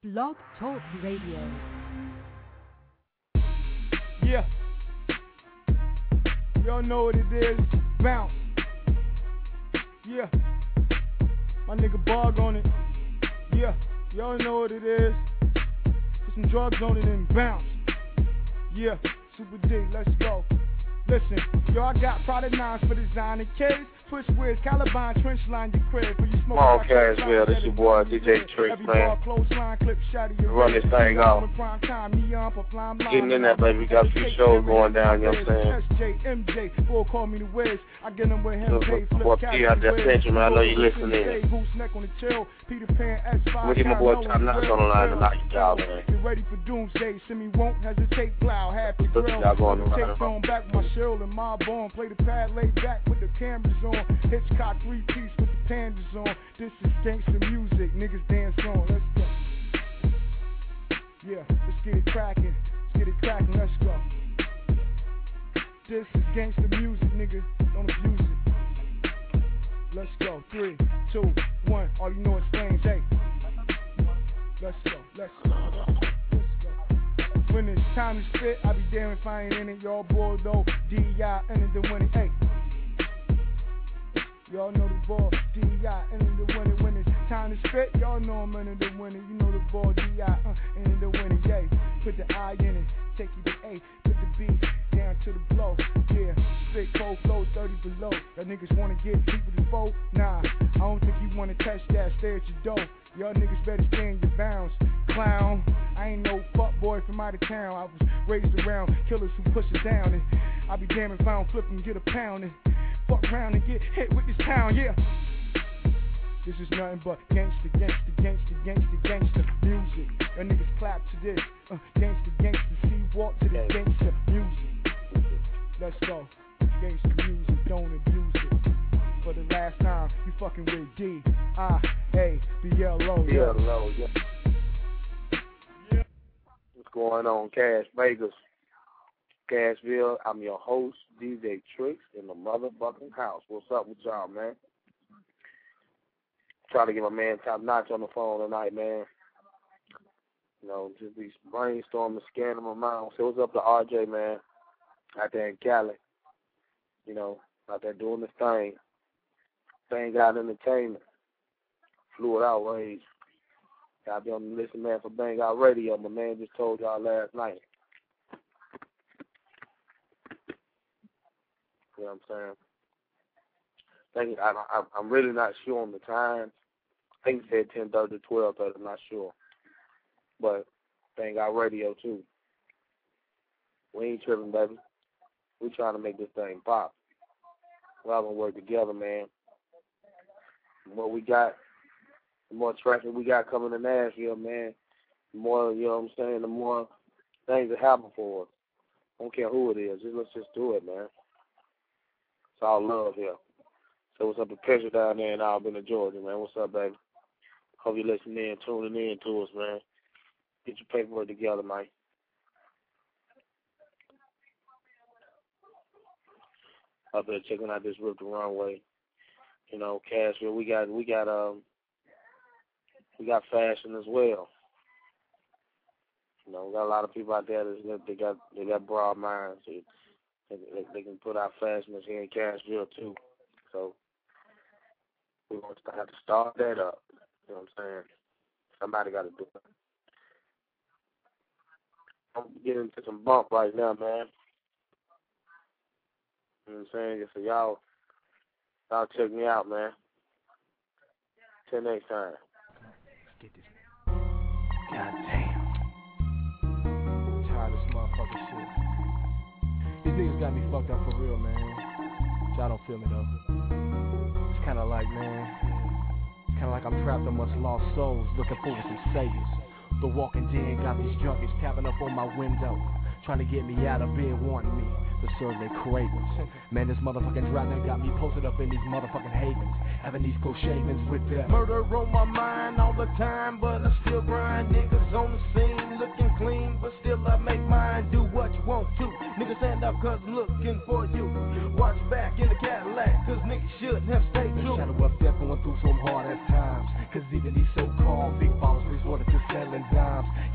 Blog Talk Radio. Yeah. Y'all know what it is. Bounce. Yeah. My nigga Bog on it. Yeah. Y'all know what it is. Put some drugs on it and bounce. Yeah. Super D, let's go. Listen, yo, I got Prada 9s for designer kids. Twist wiz, Caliban, trench line your crib. For you smoke Come on, Cashville, this your boy, DJ Tricks, man. Run this thing off. Getting in there, baby. We got a few shows going down, you know what I'm saying? So, boy, P out there, Central, man. I know you listening. I'm gonna get my boy Top Notch on the line to knock you out, man. Get ready for doomsday, Simi won't hesitate, plow, happy grill. Take on back my shield and my bone. Play the pad, lay back with the cameras on. Hitchcock 3-piece with the pandas on. This is gangsta music, niggas dance on. Let's go. Yeah, let's get it cracking. Let's go. This is gangsta music, nigga. Don't abuse it. Let's go. 3, 2, 1. All you know is flames. Hey. Let's go. When it's time to spit, I be damn if I ain't in it. Y'all Bordeaux, D.I. entered the winning. Hey. Y'all know the ball, D.I. entered the winning. When it's time to spit, y'all know I'm entered the winning. You know the ball, D.I. entered the winning. Yay. Put the I in it, take you to A. Put the B down to the blow. Yeah, spit cold flow, 30 below. Y'all niggas wanna get deep with the foe? Nah, I don't think you wanna touch that. Stay at your door. Y'all niggas better stay in your bounds. Clown, I ain't no fuck boy from out of town. I was raised around killers who push it down. And I be damned if I don't flip and get a pound. And fuck around and get hit with this town, yeah. This is nothing but gangsta music. Y'all niggas clap to this. Gangsta, see, walk to this gangsta music. Let's go. Gangsta music, don't abuse it. For the last time, you fucking with D-I-A-B-L-O. Yeah. What's going on, Cash Vegas? Cashville, I'm your host, DJ Tricks, in the motherfucking house. What's up with y'all, man? Try to get my man Top Notch on the phone tonight, man. You know, just be brainstorming, scanning my mind. So what's up to RJ, man, out there in Cali. You know, out there doing this thing. Thing out entertainment. Fluid Outrage. Gotta be on the listen, man, for Bang Out Radio. My man just told y'all last night. You know what I'm saying? I'm really not sure on the time. I think it said 10:30 to 12:30. I'm not sure. But Bang Out Radio, too. We ain't tripping, baby. We trying to make this thing pop. We're all going to work together, man. The more we got, the more traffic we got coming to Nashville, man, the more, you know what I'm saying, the more things that happen for us. I don't care who it is. Let's just do it, man. It's all love here. So what's up to Pressure down there in Albany, Georgia, man? What's up, baby? Hope you're listening in, tuning in to us, man. Get your paperwork together, man. Up there checking out this Rip the Runway. You know, Cashville, we got fashion as well. You know, we got a lot of people out there that they got broad minds. They can put out fashion here in Cashville too. So we're going to have to start that up. You know what I'm saying? Somebody got to do it. I'm getting into some bump right now, man. You know what I'm saying? So y'all check me out, man. Till next time. Let's get this. God damn. I'm tired of this motherfucking shit. These niggas got me fucked up for real, man. Y'all don't feel me though. It's kinda like, man, it's kinda like I'm trapped amongst lost souls looking for some saviors. The Walking Dead got these junkies tapping up on my window, trying to get me out of bed, wanting me to serve their cravings. Man, this motherfucking driving got me posted up in these motherfucking havens, having these close shavings with that murder on my mind all the time, but I still grind. Niggas on the scene looking clean, but still I make mine. Do what you want to. Niggas stand up cause I'm looking for you. Watch back in the Cadillac cause niggas shouldn't have stayed true. Shadow up there going through some hard ass times, cause even these so-called big ballers resorted to settling down.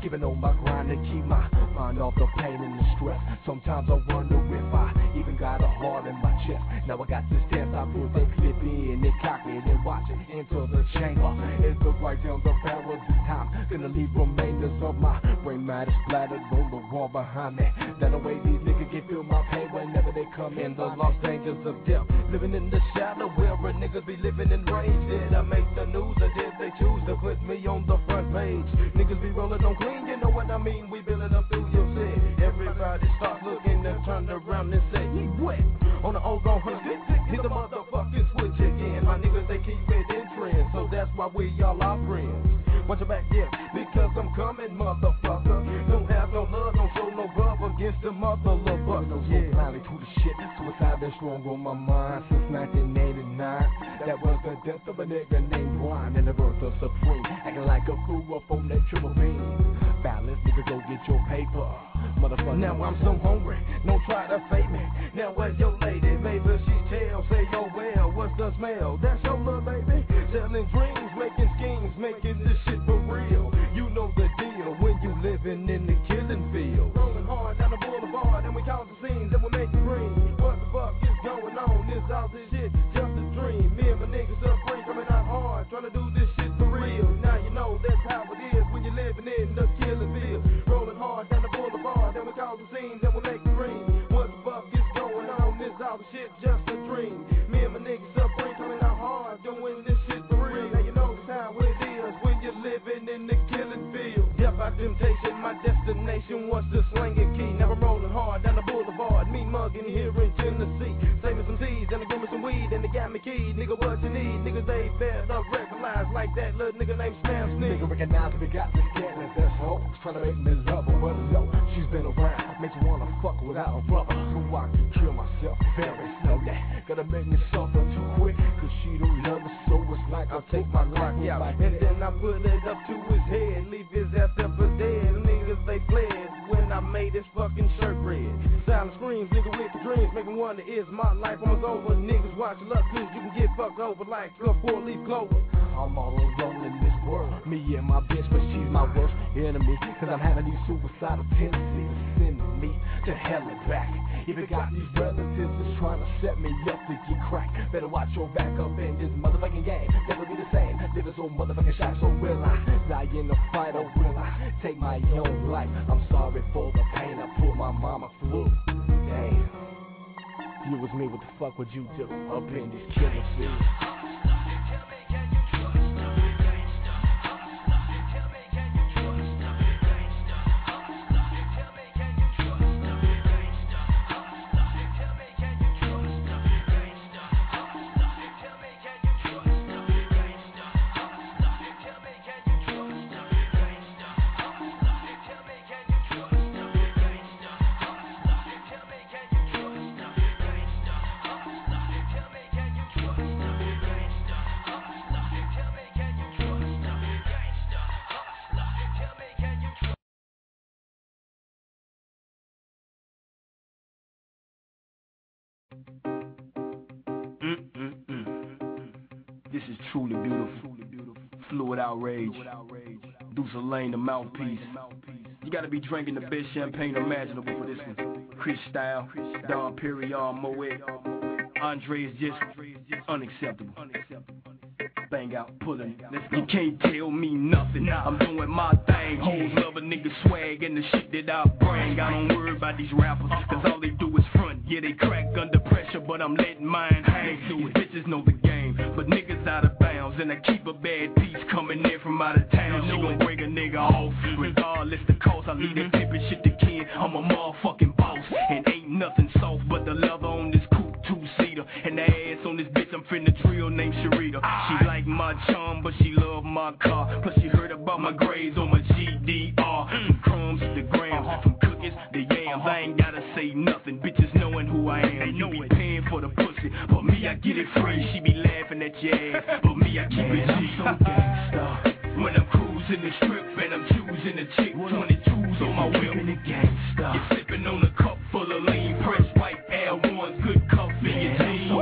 Giving all my grind to keep my mind off the pain and the stress. Sometimes I wonder if I even got a heart in my chest. Now I got this test, I put that clip in and cock it and watch it into the chamber. It look right down the barrel this time. Gonna leave remainders of my brain matter splattered on the wall behind me. That way these niggas can feel my pain whenever they come in. The lost dangers of death, living in the shadow where a niggas be living in rage. Did I make the news or did they choose to put me on the front page? Niggas be rolling on clean, you know what I mean? We building up through your set. Everybody starts looking and turn around and say, he wet on the old gon' hunt. Hit the motherfucking switch again. My niggas, they keep it in trend, so that's why we all are friends. Watch your back, yeah, because I'm coming, motherfucker. Don't have no love, don't show no love against the motherfucker. So blindly to the shit, suicide been strong on my mind since 1989. That was the death of a nigga named Brian and the birth of Supreme. Acting like a fool up on that triple beam. Balance, nigga, go get your paper, motherfucker. Now I'm so hungry, don't try to fake me. Now where's your lady, baby? She tell, say, yo, well, what's the smell? That's your love, baby. Selling dreams, making schemes, making this shit for real. You know the deal when you living in the killing field. Rolling hard down the boulevard and we count the scenes and we make it green. What the fuck is going on? Is all this shit just a dream? Me and my niggas up free coming out hard, trying to do this shit for real. Now you know that's how it is when you're living in the killing field. Rolling hard down the boulevard and we count the scenes and we make it green. What the fuck is going on? Is all the shit just a dream? Me and my niggas up free coming out hard, doing this shit for real. Now you know that's how it is when you're living in the killing field. Yep, by temptation, my destination was the slinging key. Now I'm rolling hard down the boulevard, me mugging here in Tennessee. Saving some seeds and they give me some weed and they got me keyed. Nigga, what you need? Niggas, they better recognize like that little nigga named Slam Sneak. Nigga, recognize we got this cannon, that's hoes trying to make me love her, but yo, she's been around, makes me wanna fuck without a rubber. So I can kill myself very slowly. Gotta make me suffer too quick, cause she don't love me, so it's like I'll take my life out. And then I put it up to his head, leave his ass up for dead. Niggas, they fled when I made his fucking shirt red. Silent screams, nigga with the dreams, make me wonder, is my life almost over? Niggas watch luck, cause you can get fucked over like a 4-leaf clover. I'm all alone in this world, me and my bitch, but she's my worst enemy. Cause I'm having these suicidal tendencies to send me to hell and back. If it got these relatives that's trying to set me up to get cracked, better watch your back up in this motherfucking game. Never be the same, living so motherfucking shy. So will I die in the fight or will I take my own life? I'm sorry for the pain I put my mama through. Damn, if you was me, what the fuck would you do up in this killing field? This is truly beautiful. Fluid outrage. Deuce Lane, the mouthpiece. You gotta be drinking the best champagne imaginable for this one. Chris Style, Don Perignon, Moet. Andre is just unacceptable. Bang out, pullin'. You can't tell me nothing. I'm doing my thing. Hoes love a nigga swag and the shit that I bring. I don't worry about these rappers, cause all they do is front. Yeah, they crack under pressure, but I'm letting mine hang. These bitches know the game, but niggas out of bounds. And I keep a bad piece coming in from out of town. She gon' break a nigga off, regardless the cost. I leave that pimpin' shit to Ken. I'm a motherfucking boss, and ain't nothing soft but the leather on this coupe 2-seater. And the ass on this bitch I'm finna drill named Sharita. She like my charm, but she love my car. Plus she heard about my grades on my GDR. From crumbs to grams, from cookies to yams. I ain't gotta say nothing, bitches knowing who I am. You be paying for the pussy, but me I get it free. She be laughing at your ass, but me I keep it G. So gangsta. When I'm cruising the strip and I'm choosing a chick, 22s on my whip. You're sipping on a cup full of lean, press white Air Ones, good cuff in your jeans.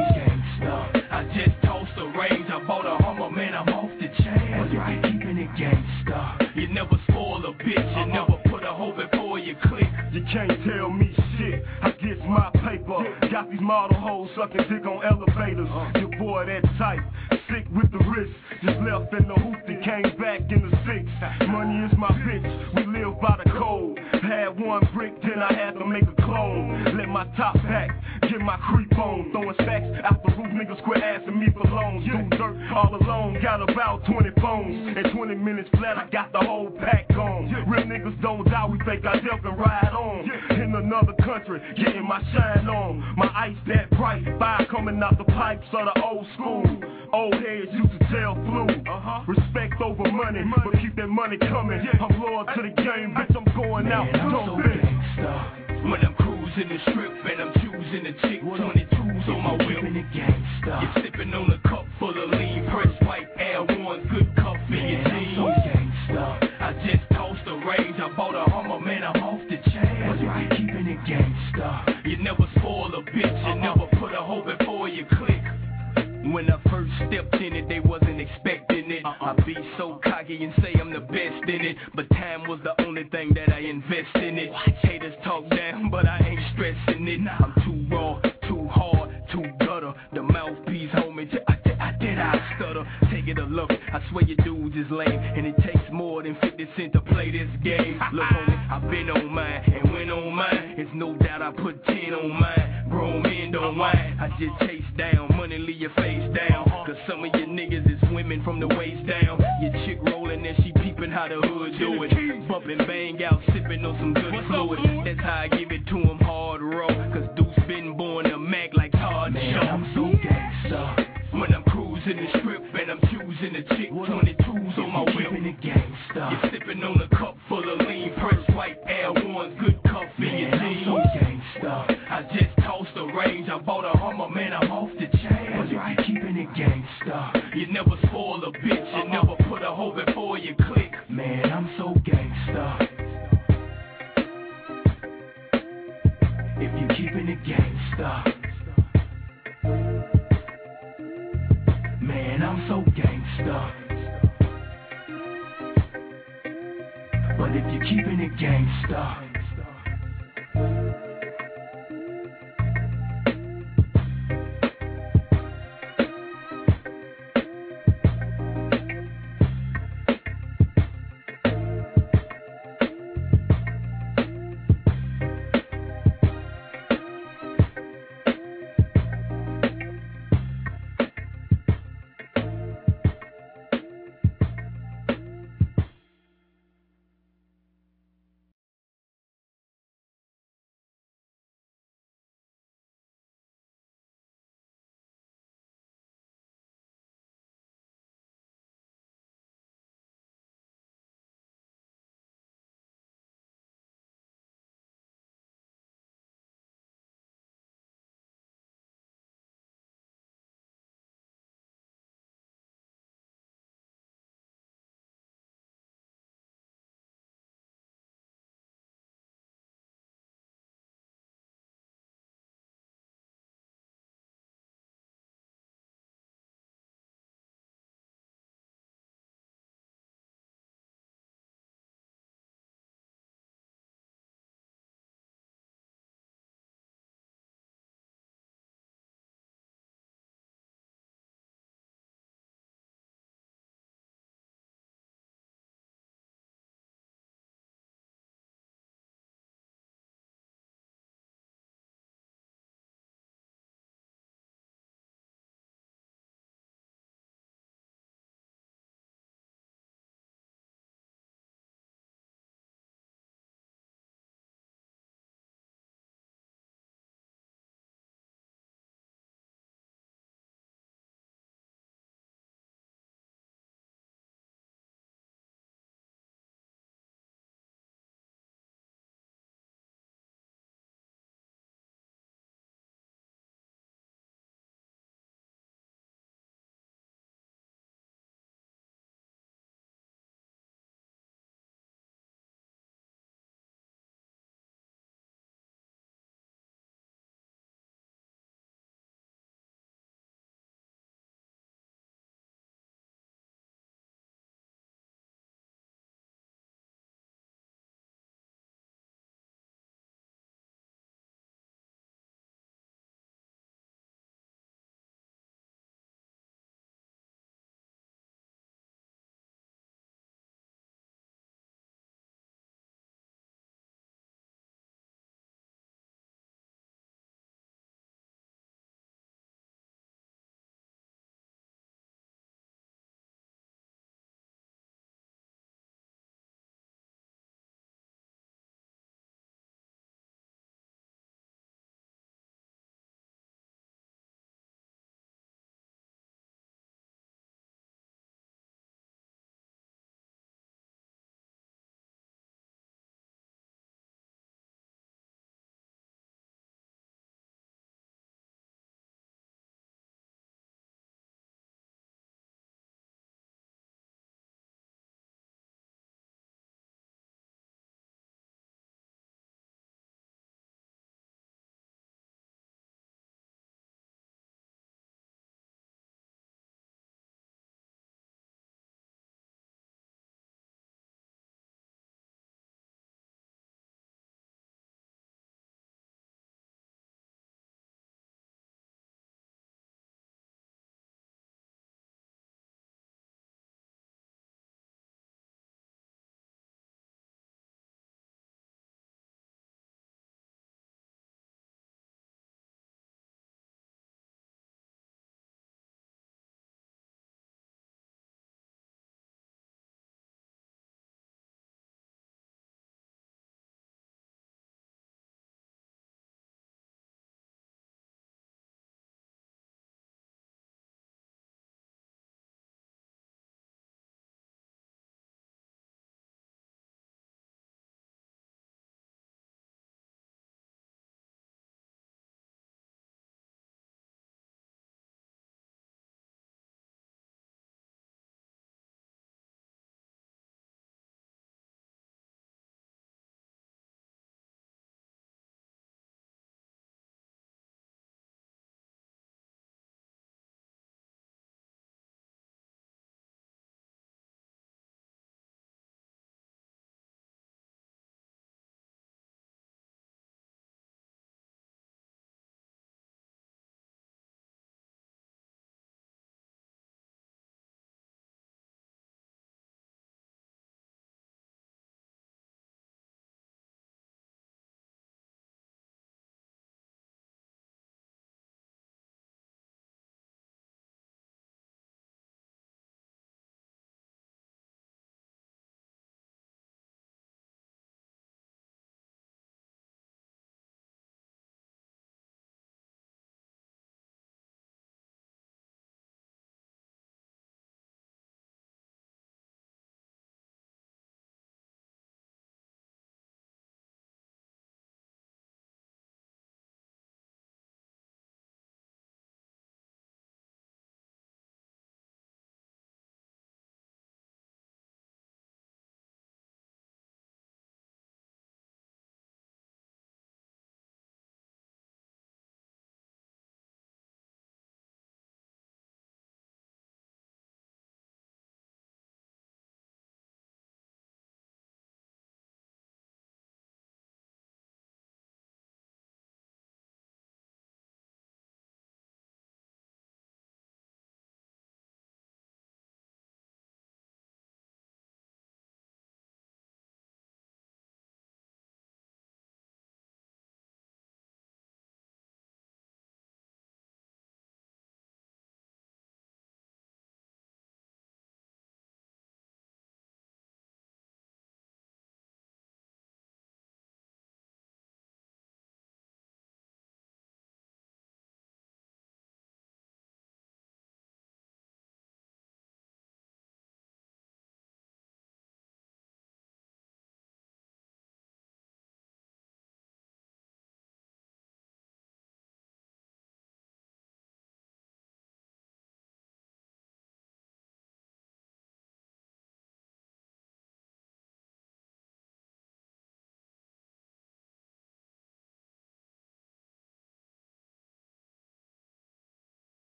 I just tossed the range, I bought a Hummer, man, I'm off the chain. But you be keeping it gangsta. You never spoil a a bitch and never put a hoe before you click. You can't tell me shit, I get my paper. Got these model hoes sucking dick on elevators. Your boy that type, sick with the wrist. Just left in the hoop and came back in the six. Money is my bitch, we live by the code. Had one brick, then I had to make a clone. Let my top back, get my creep on. Throwing stacks out the roof, niggas quit asking me for loans. Do dirt all alone, got about 20 phones. In 20 minutes flat, I got the whole pack on. Real niggas don't die, we fake our death and ride on. In another country, getting my shine on. My ice that bright, fire coming out the pipes of the old school. Old heads used to tell flu. Respect over money, but keep that money coming. I'm loyal to the game, bitch, I'm going out. Man, I'm so gangsta. When I'm cruising the strip and I'm choosing a chick, 22s on my wheel. You're sipping on a cup full of lean, fresh white Air One, good cup in your jeans. So gangsta. I just tossed the range, I bought a Hummer, man, I'm off the chain. That's right, keeping it gangsta. You never spoil a bitch, you never put a hoe before you click. When I first stepped in it, they wasn't expecting it. I be so cocky and say I'm the best in it, but time was the only thing that I invest in it. Haters talk down, but I ain't stressing it. I'm too raw, too hard, too gutter. The mouthpiece, homie, I stutter. Take it or look, I swear your dudes is lame, and it takes more than 50 cents to play this game. Look, homie, I've been on mine, and when on mine, it's no doubt I put 10 on mine. Grown men don't whine, I just chase down money, leave your face down. Cause some of your niggas is women from the waist down. Your chick rolling and she peeping how the hood do it. Bumping bang out, sipping on some good fluid. That's how I give it to him hard raw. Cause Deuce been born to Mac like Todd Show. I'm so gangsta. When I'm cruising the strip and I'm choosing a chick, 22s on my wheel. You're sipping on a cup full of lean, fresh white Air One, good cup in your jeans. So gangsta. I just tossed the range, I bought a Hummer, man, I'm off the chain. That's right, keeping it gangsta. You never spoil a bitch, you never put a hoe before you click. Man, I'm so gangsta. If you keeping it gangsta. Man, I'm so gangsta. But if you keeping it gangsta.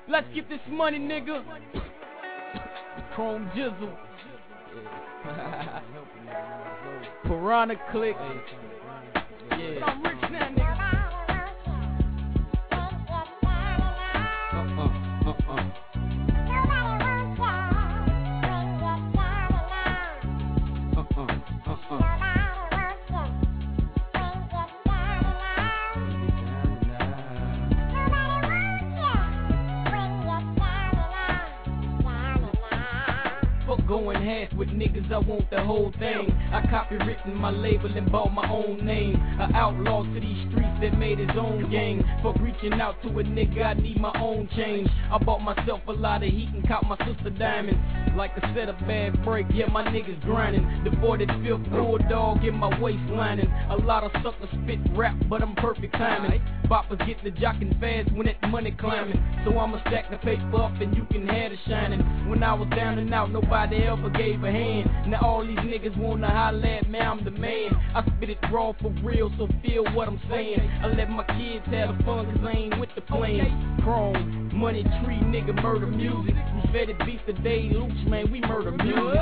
Let's get this money, nigga. Chrome Jizzle. Piranha Click. Yeah. I'm rich now, nigga. Going half with niggas, I want the whole thing. I copywritten my label and bought my own name. An outlaw to these streets that made his own gang. For reaching out to a nigga, I need my own change. I bought myself a lot of heat and caught my sister diamonds. Like a set of bad break, yeah, my niggas grinding. The 45th bulldog in my waistlining. A lot of suckers spit rap, but I'm perfect timing. Boppers get the jockin' fast when that money climbing. So I'ma stack the paper up and you can have the shining. When I was down and out, nobody ever gave a hand. Now all these niggas wanna holler at me, I'm the man. I spit it raw for real, so feel what I'm saying. I let my kids have the fun, cause I ain't with the plan. Chrome, money tree, nigga, murder music. We fed it beats the day loose, man, we murder music.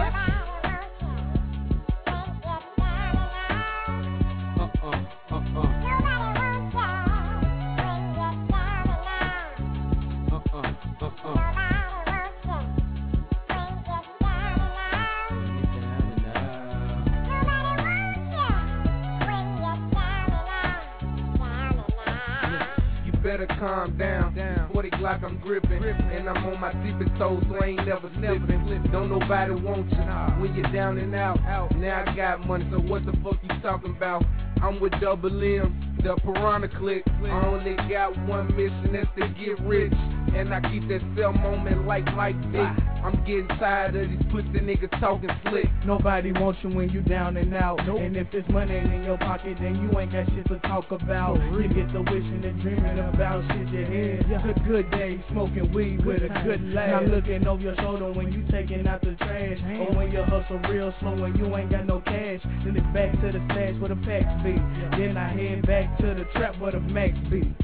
Better calm down. 40 Glock I'm gripping, and I'm on my tippy toes, so I ain't never slipping. Don't nobody want you when you're down and out. Now I got money, so what the fuck you talking about? I'm with Double M, the Piranha Click. I only got one mission, that's to get rich. And I keep that cell moment like Mike Vick. I'm getting tired of these pussy niggas talking slick. Nobody wants you when you down and out. And if this money ain't in your pocket, then you ain't got shit to talk about. You get the wishing and dreaming about shit you had. A good day, smoking weed with a good laugh. Now looking over your shoulder when you taking out the trash. Or when you hustle real slow when you ain't got no cash. Then it's back to the stash where the packs be. Then I head back to the trap where the max be.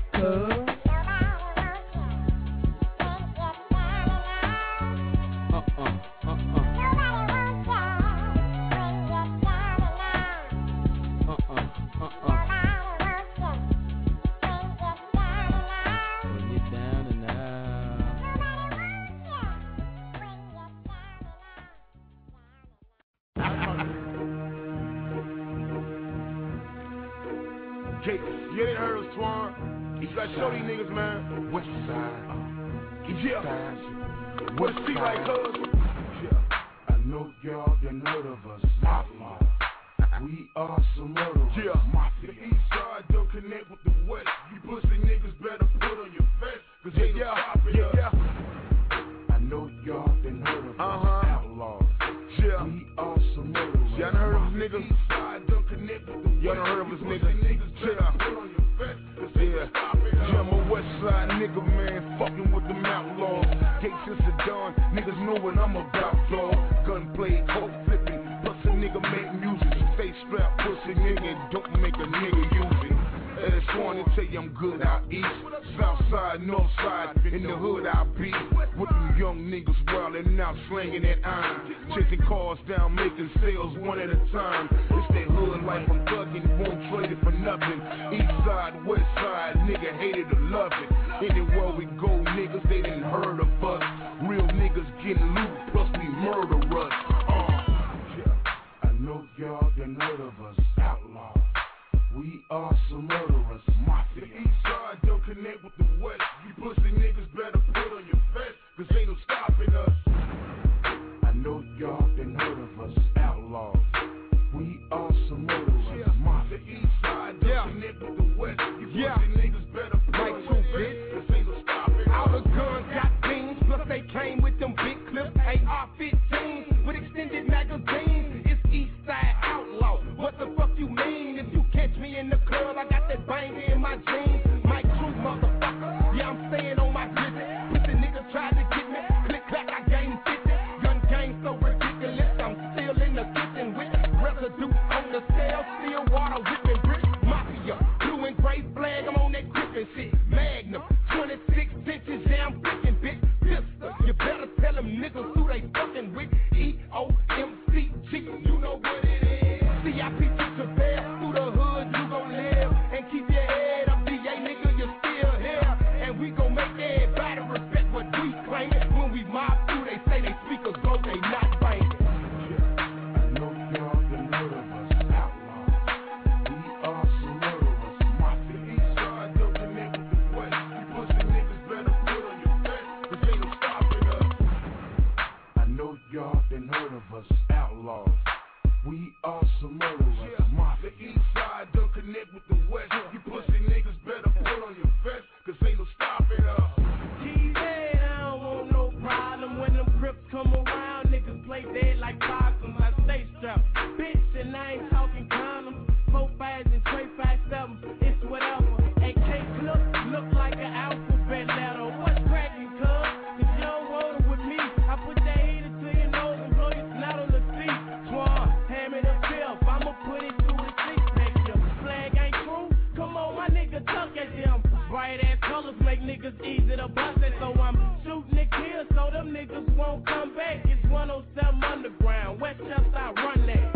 You ain't heard of Swan. You gotta show these niggas, man. West side. Yeah. What's it like us? Yeah. I know y'all done heard of us. Mafia. We are some murderers. Yeah. Mafia. The east side don't connect with the west. You pussy niggas better put on your vest. Cause they don't stop it. Yeah. I know y'all done heard of us. Outlaws. Yeah. We are some murderers. Y'all done heard of us niggas? East side don't connect with the west. Y'all done heard of us niggas? Yeah. Yeah, I'm a west side nigga, man, fucking with them outlaws. Gates is a dawn, niggas know what I'm about, dawg. Gunplay, coke flipping, plus a nigga make music. Stay strapped, pussy nigga, don't make a nigga use it. I just wanna tell you I'm good out east. South side, north side, in the hood I be. With them young niggas wildin' out, slanging that iron. Chasing cars down, making sales one at a time. It's that hood life I'm thugging, won't trade it for nothing. East side, west side, nigga hated to love it. Anywhere we go, niggas, they didn't heard of us. Real niggas getting loot, plus we murderers. I know y'all done heard of us, outlaws. We are some murderers, mafia. The east side don't connect with the west. You pussy niggas better put on your vest, cause ain't no stopping us. I know y'all done heard of us, outlaws. We are some murderers, mafia. The east side don't connect with the west. You pussy niggas better put on your vest, cause ain't no stopping us. All the guns got niggas who they fucking with. EOMCG, you know what it is. CIP to bear through the hood, you gon' live and keep your head up. DA nigga, you still here, and we gon' make everybody respect what we claimin'. When we mob through, they say they speak a go, they not bangin'. Y'all been heard of us, outlaws. We are some murderers, mafia. The east side don't connect with the west. You pussy niggas better put on your vest, cause ain't no stopping us. I don't want no problem when them crips come around. Niggas play dead like possums. I stay strapped, bitch, and I ain't talking condoms. 4 5s and 3 5 7s, it's whatever. AK look like an alphabet letter. What's cracking, cuz? If you don't roll with me, I put that heater to your nose and blow your snout on the seat. Swan, hand me the fifth, I'ma put it through the six pack. Your flag ain't true? Come on, my nigga, tuck at them. Bright ass colors make niggas easy to bust it, so I'm shooting the kill so them niggas won't come back. It's 107 Underground, Westchester, I run that.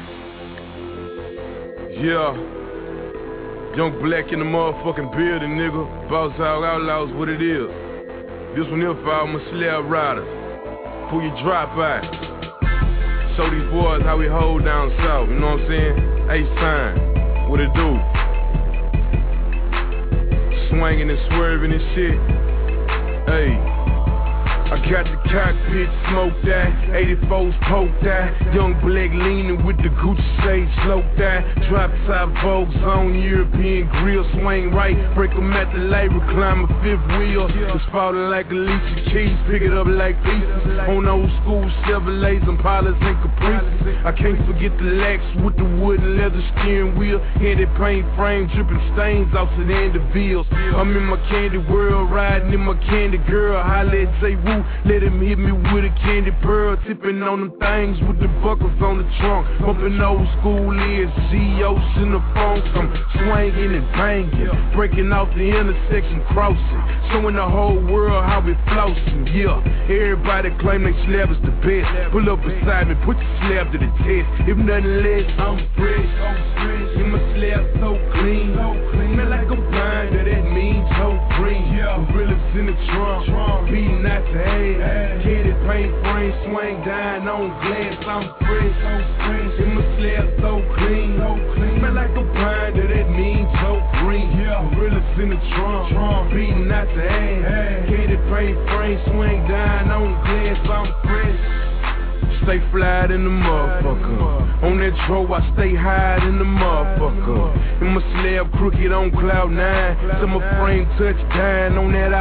Yeah, Young Black in the motherfucking building, nigga. Boss Hog Outlaws, what it is. This one here for all my slab riders. Pull your drop by. Show these boys how we hold down south, you know what I'm saying? H-Time, what it do? Swinging and swerving and shit. Hey, I got the cockpit smoked out, 84's poked out. Young Black leaning with the Gucci shades sloped out. Drop top Vogue zone, European grill, swing right, break 'em at the light, recline a fifth wheel. It's falling like Alicia Keys, pick it up like pieces. On old school Chevrolets, Impalas and Caprices. I can't forget the Lex with the wood and leather steering wheel. Handed paint frame, dripping stains off to the end of bills. I'm in my candy world, riding in my candy girl. Holla at J. Woo, let him hit me with a candy pearl. Tipping on them things with the buckles on the trunk. Bumping old school is G.O.'s in the funk. I'm swinging and banging, breaking off the intersection, crossing, showing the whole world how we flossing. Yeah, everybody claim they slab is the best. Pull up beside me, put your slab to the test. If nothing less, I'm fresh. And my slab so clean. Smell like a binder, that means so green. Gorillas in the trunk, beating out the head. Candy paint frame, swing down on glass. I'm fresh. And my slab so clean. Smell like a binder, that means so green. Gorillas in the trunk, beating out the head. Candy paint frame, swing down on glass. I'm fresh. Stay fly in the motherfucker. On that tro, I stay high in the motherfucker. And my slab crooked on cloud 9. Till my frame touch down on that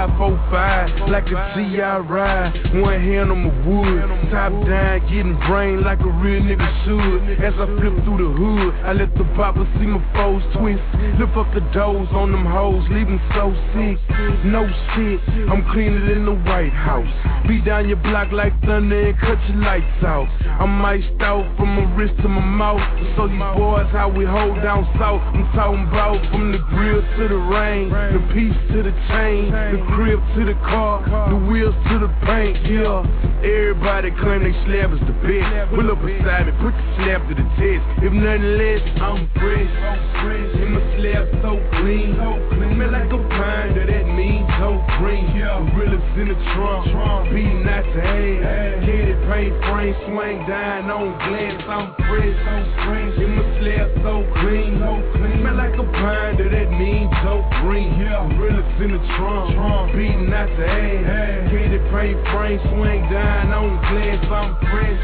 I-45. Like a T.I. ride. One hand on my wood. Top down, getting brain like a real nigga should. As I flip through the hood, I let the popper see my foes twist. Lift up the doors on them hoes, leave them so sick. No shit, I'm cleaner than the White House. Beat down your block like thunder and cut your lights out. I'm iced out from my wrist to my mouth. So these boys how we hold down south. I'm talking about from the grill to the rain, the piece to the chain, the crib to the car, the wheels to the paint. Yeah, everybody claim they slab is the best. Pull up beside me, put the slab to the test. If nothing less, I'm fresh. And my slab so clean. Smell like a binder, that means so green. Gorillas in the trunk, beating out the head. Candy paint frame, swing down on glass. I'm fresh. And my slab so clean. Smell like a binder, that means so green. Gorillas in the trunk, beating out the head. Candy paint frame, swing down on glass. I'm fresh.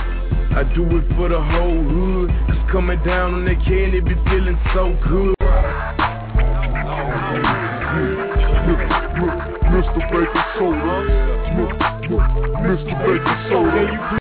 I do it for the whole hood, cause coming down on that candy be feeling so good. Mr. Baker Soda, Mr. Baker Soda.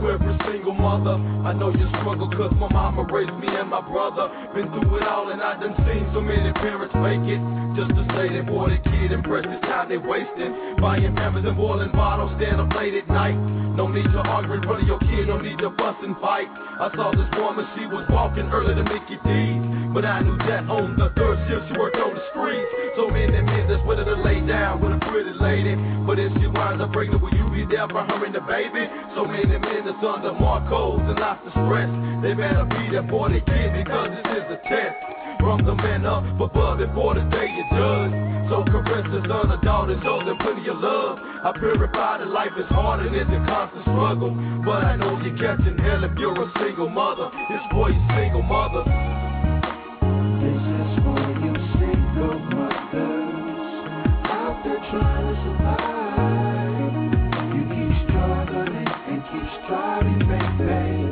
every single mother. I know you struggle cause my mama raised me and my brother. Been through it all and I done seen so many parents make it. Just to say they bought a kid and precious time they wasting. Buying pampers and boiling bottles, stand up late at night. No need to argue in front of your kid, no need to fuss and fight. I saw this woman, she was walking early to Mickey D's. But I knew that on the third shift she worked on the streets. So many men that's ready to lay down with a pretty lady. But if she winds up pregnant, will you be there for her and the baby? So many men that's under Marcos and lots of stress. They better be there for their kid because this is a test. From the man up above before the day you judge. So caress the son or daughter, show them plenty of love. I purify that life is hard and it's a constant struggle. But I know you're catching hell if you're a single mother. It's for you single mother. This is for you single mothers out there trying to survive. You keep struggling and keep striving, baby.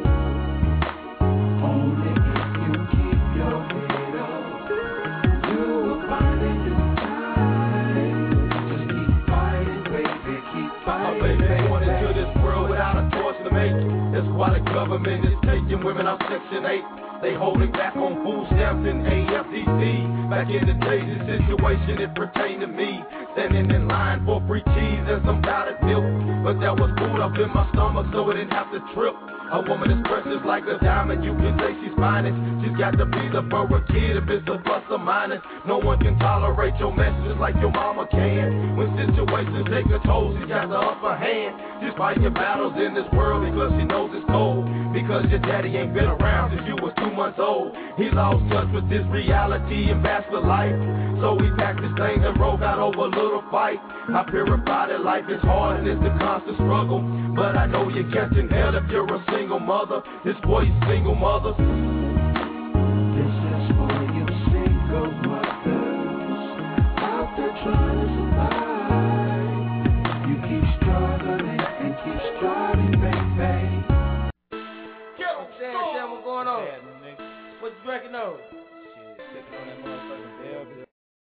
Only if you keep your head up, you will find a new time. Just keep fighting, baby, keep fighting, baby. Born into this world without a choice to make. That's why the government is taking women out Section 8. They holding back on food stamps and AFDC. Back in the day, this situation, it pertained to me. Standing in line for free cheese and some powdered milk. But there was food up in my stomach, so I didn't have to trip. A woman is precious like a diamond, you can say she's finest. She's got to be the for a kid if it's a plus or minus. No one can tolerate your messages like your mama can. When situations take a toll, she got the upper hand. She's fighting battles in this world because she knows it's cold. Because your daddy ain't been around since you was 2 months old. He lost touch with this reality and bachelor life. So he packed his things and broke out over a little fight. I purify that life is hard and it's a constant struggle. But I know you're catching hell if you're a single mother. This for you single mother. This is for you single mothers out there trying to survive. You keep struggling and keep striving, baby. Sam, what's going on? What you drinking on? Shit, sipping on that motherfucking Bell.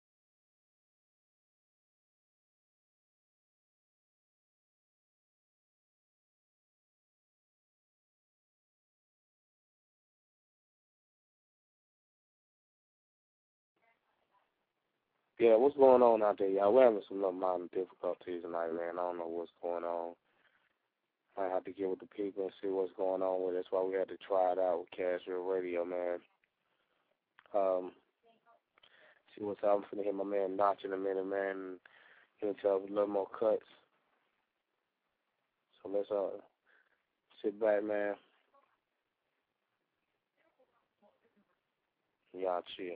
Yeah, what's going on out there, y'all? We're having some little minor difficulties tonight, man. I don't know what's going on. I have to get with the people and see what's going on with it. That's why we had to try it out with Casual Radio, man. See what's up. I'm finna hit my man Notch in a minute, man. He'll tell us a little more cuts. So let's sit back, man. Y'all chill.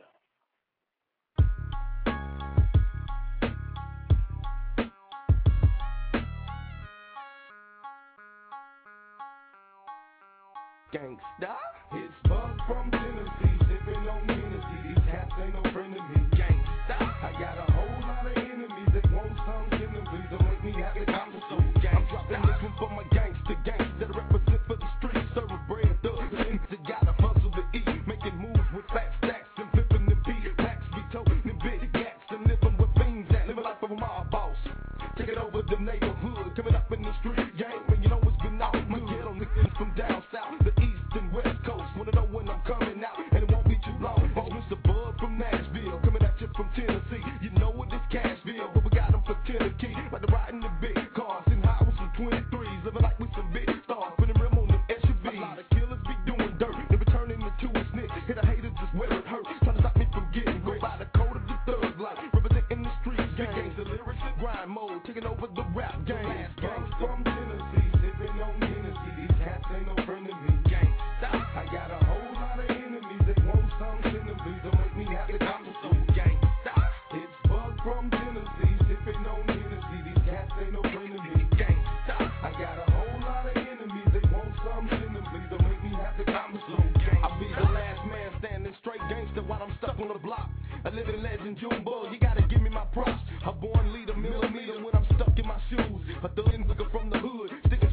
Gangsta. It's Bug from Tennessee, sipping on Hennessy. These cats ain't no friend to me. Gangsta. I got a whole lot of enemies that want some in them. Please don't make me have the conversation. I'm dropping this one for my gangsta gangs that represent for the streets. Serving bread, thugs, and that gotta hustle to eat. Making moves with fat stacks and flipping them beats. Packs be toting them big gats and living with fiends that living life of a mob boss. Taking over the neighborhood, coming up in the street gang. When you know it's been out, my ghetto niggas from down south. West Coast, wanna know when I'm coming out, and it won't be too long. Oh, Mr. Bud from Nashville, coming at you from Tennessee. You know what this Cashville, but we got them for Tennessee. Like the riding the big cars in houses from 23s, living like we some big stars, putting rim on them SUVs. A lot of killers be doing dirt, never turning into a snitch. Hit a hater just where it hurts, trying to stop me from getting go by the code of the thug life, representing the streets, gangs, the lyrics and grind mode, taking over the rap game. Gangs from Tennessee, sipping on Hennessy. These cats ain't no friend to me. I got a whole lot of enemies that want some sin. Please don't make me have to conversation. Gangsta. It's Bug from Tennessee, sipping on Hennessy. These cats ain't no friend to me. Gangsta. I got a whole lot of enemies that want some sin. Please don't make me have to conversation. I'll be the last man standing straight gangsta while I'm stuck on the block. A living legend, Junebug, you gotta give me my props. A born leader, millimeter when I'm stuck in my shoes. A thug nigga from the hood, sticking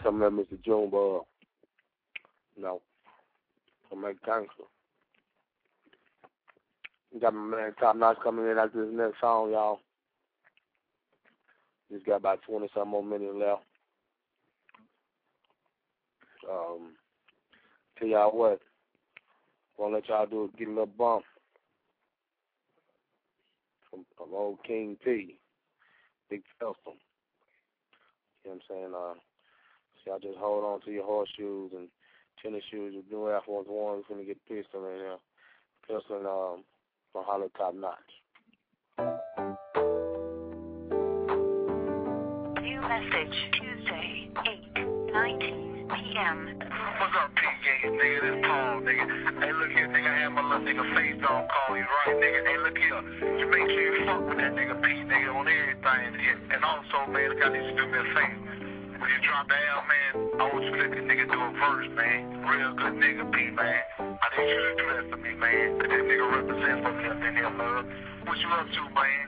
coming up, Mr. Junebug. No. I'm a gangster. Got my man Top Notch coming in after this next song, y'all. Just got about 20-some more minutes left. Tell y'all what. Gonna let y'all do is get a little bump from old King P. Big Felton. You know what I'm saying? So y'all just hold on to your horseshoes and tennis shoes with new Air Force Ones. We're gonna get pistol in there. Pistol gonna holler Top Notch. New message Tuesday, 8:19 p.m. What's up, PJ? Nigga, this Paul, nigga. Hey, look here, nigga. I had my little nigga Face Dog call you, right, nigga? Hey, look here. You make sure you fuck with that nigga P, nigga, on everything. And also, man, look, I need you to do me a favor. When you drop the L, man, I want you to let this nigga do a verse, man. Real good nigga, P, man. I need you to do that for me, man. That nigga represents for me up in here, love. What you up to, man?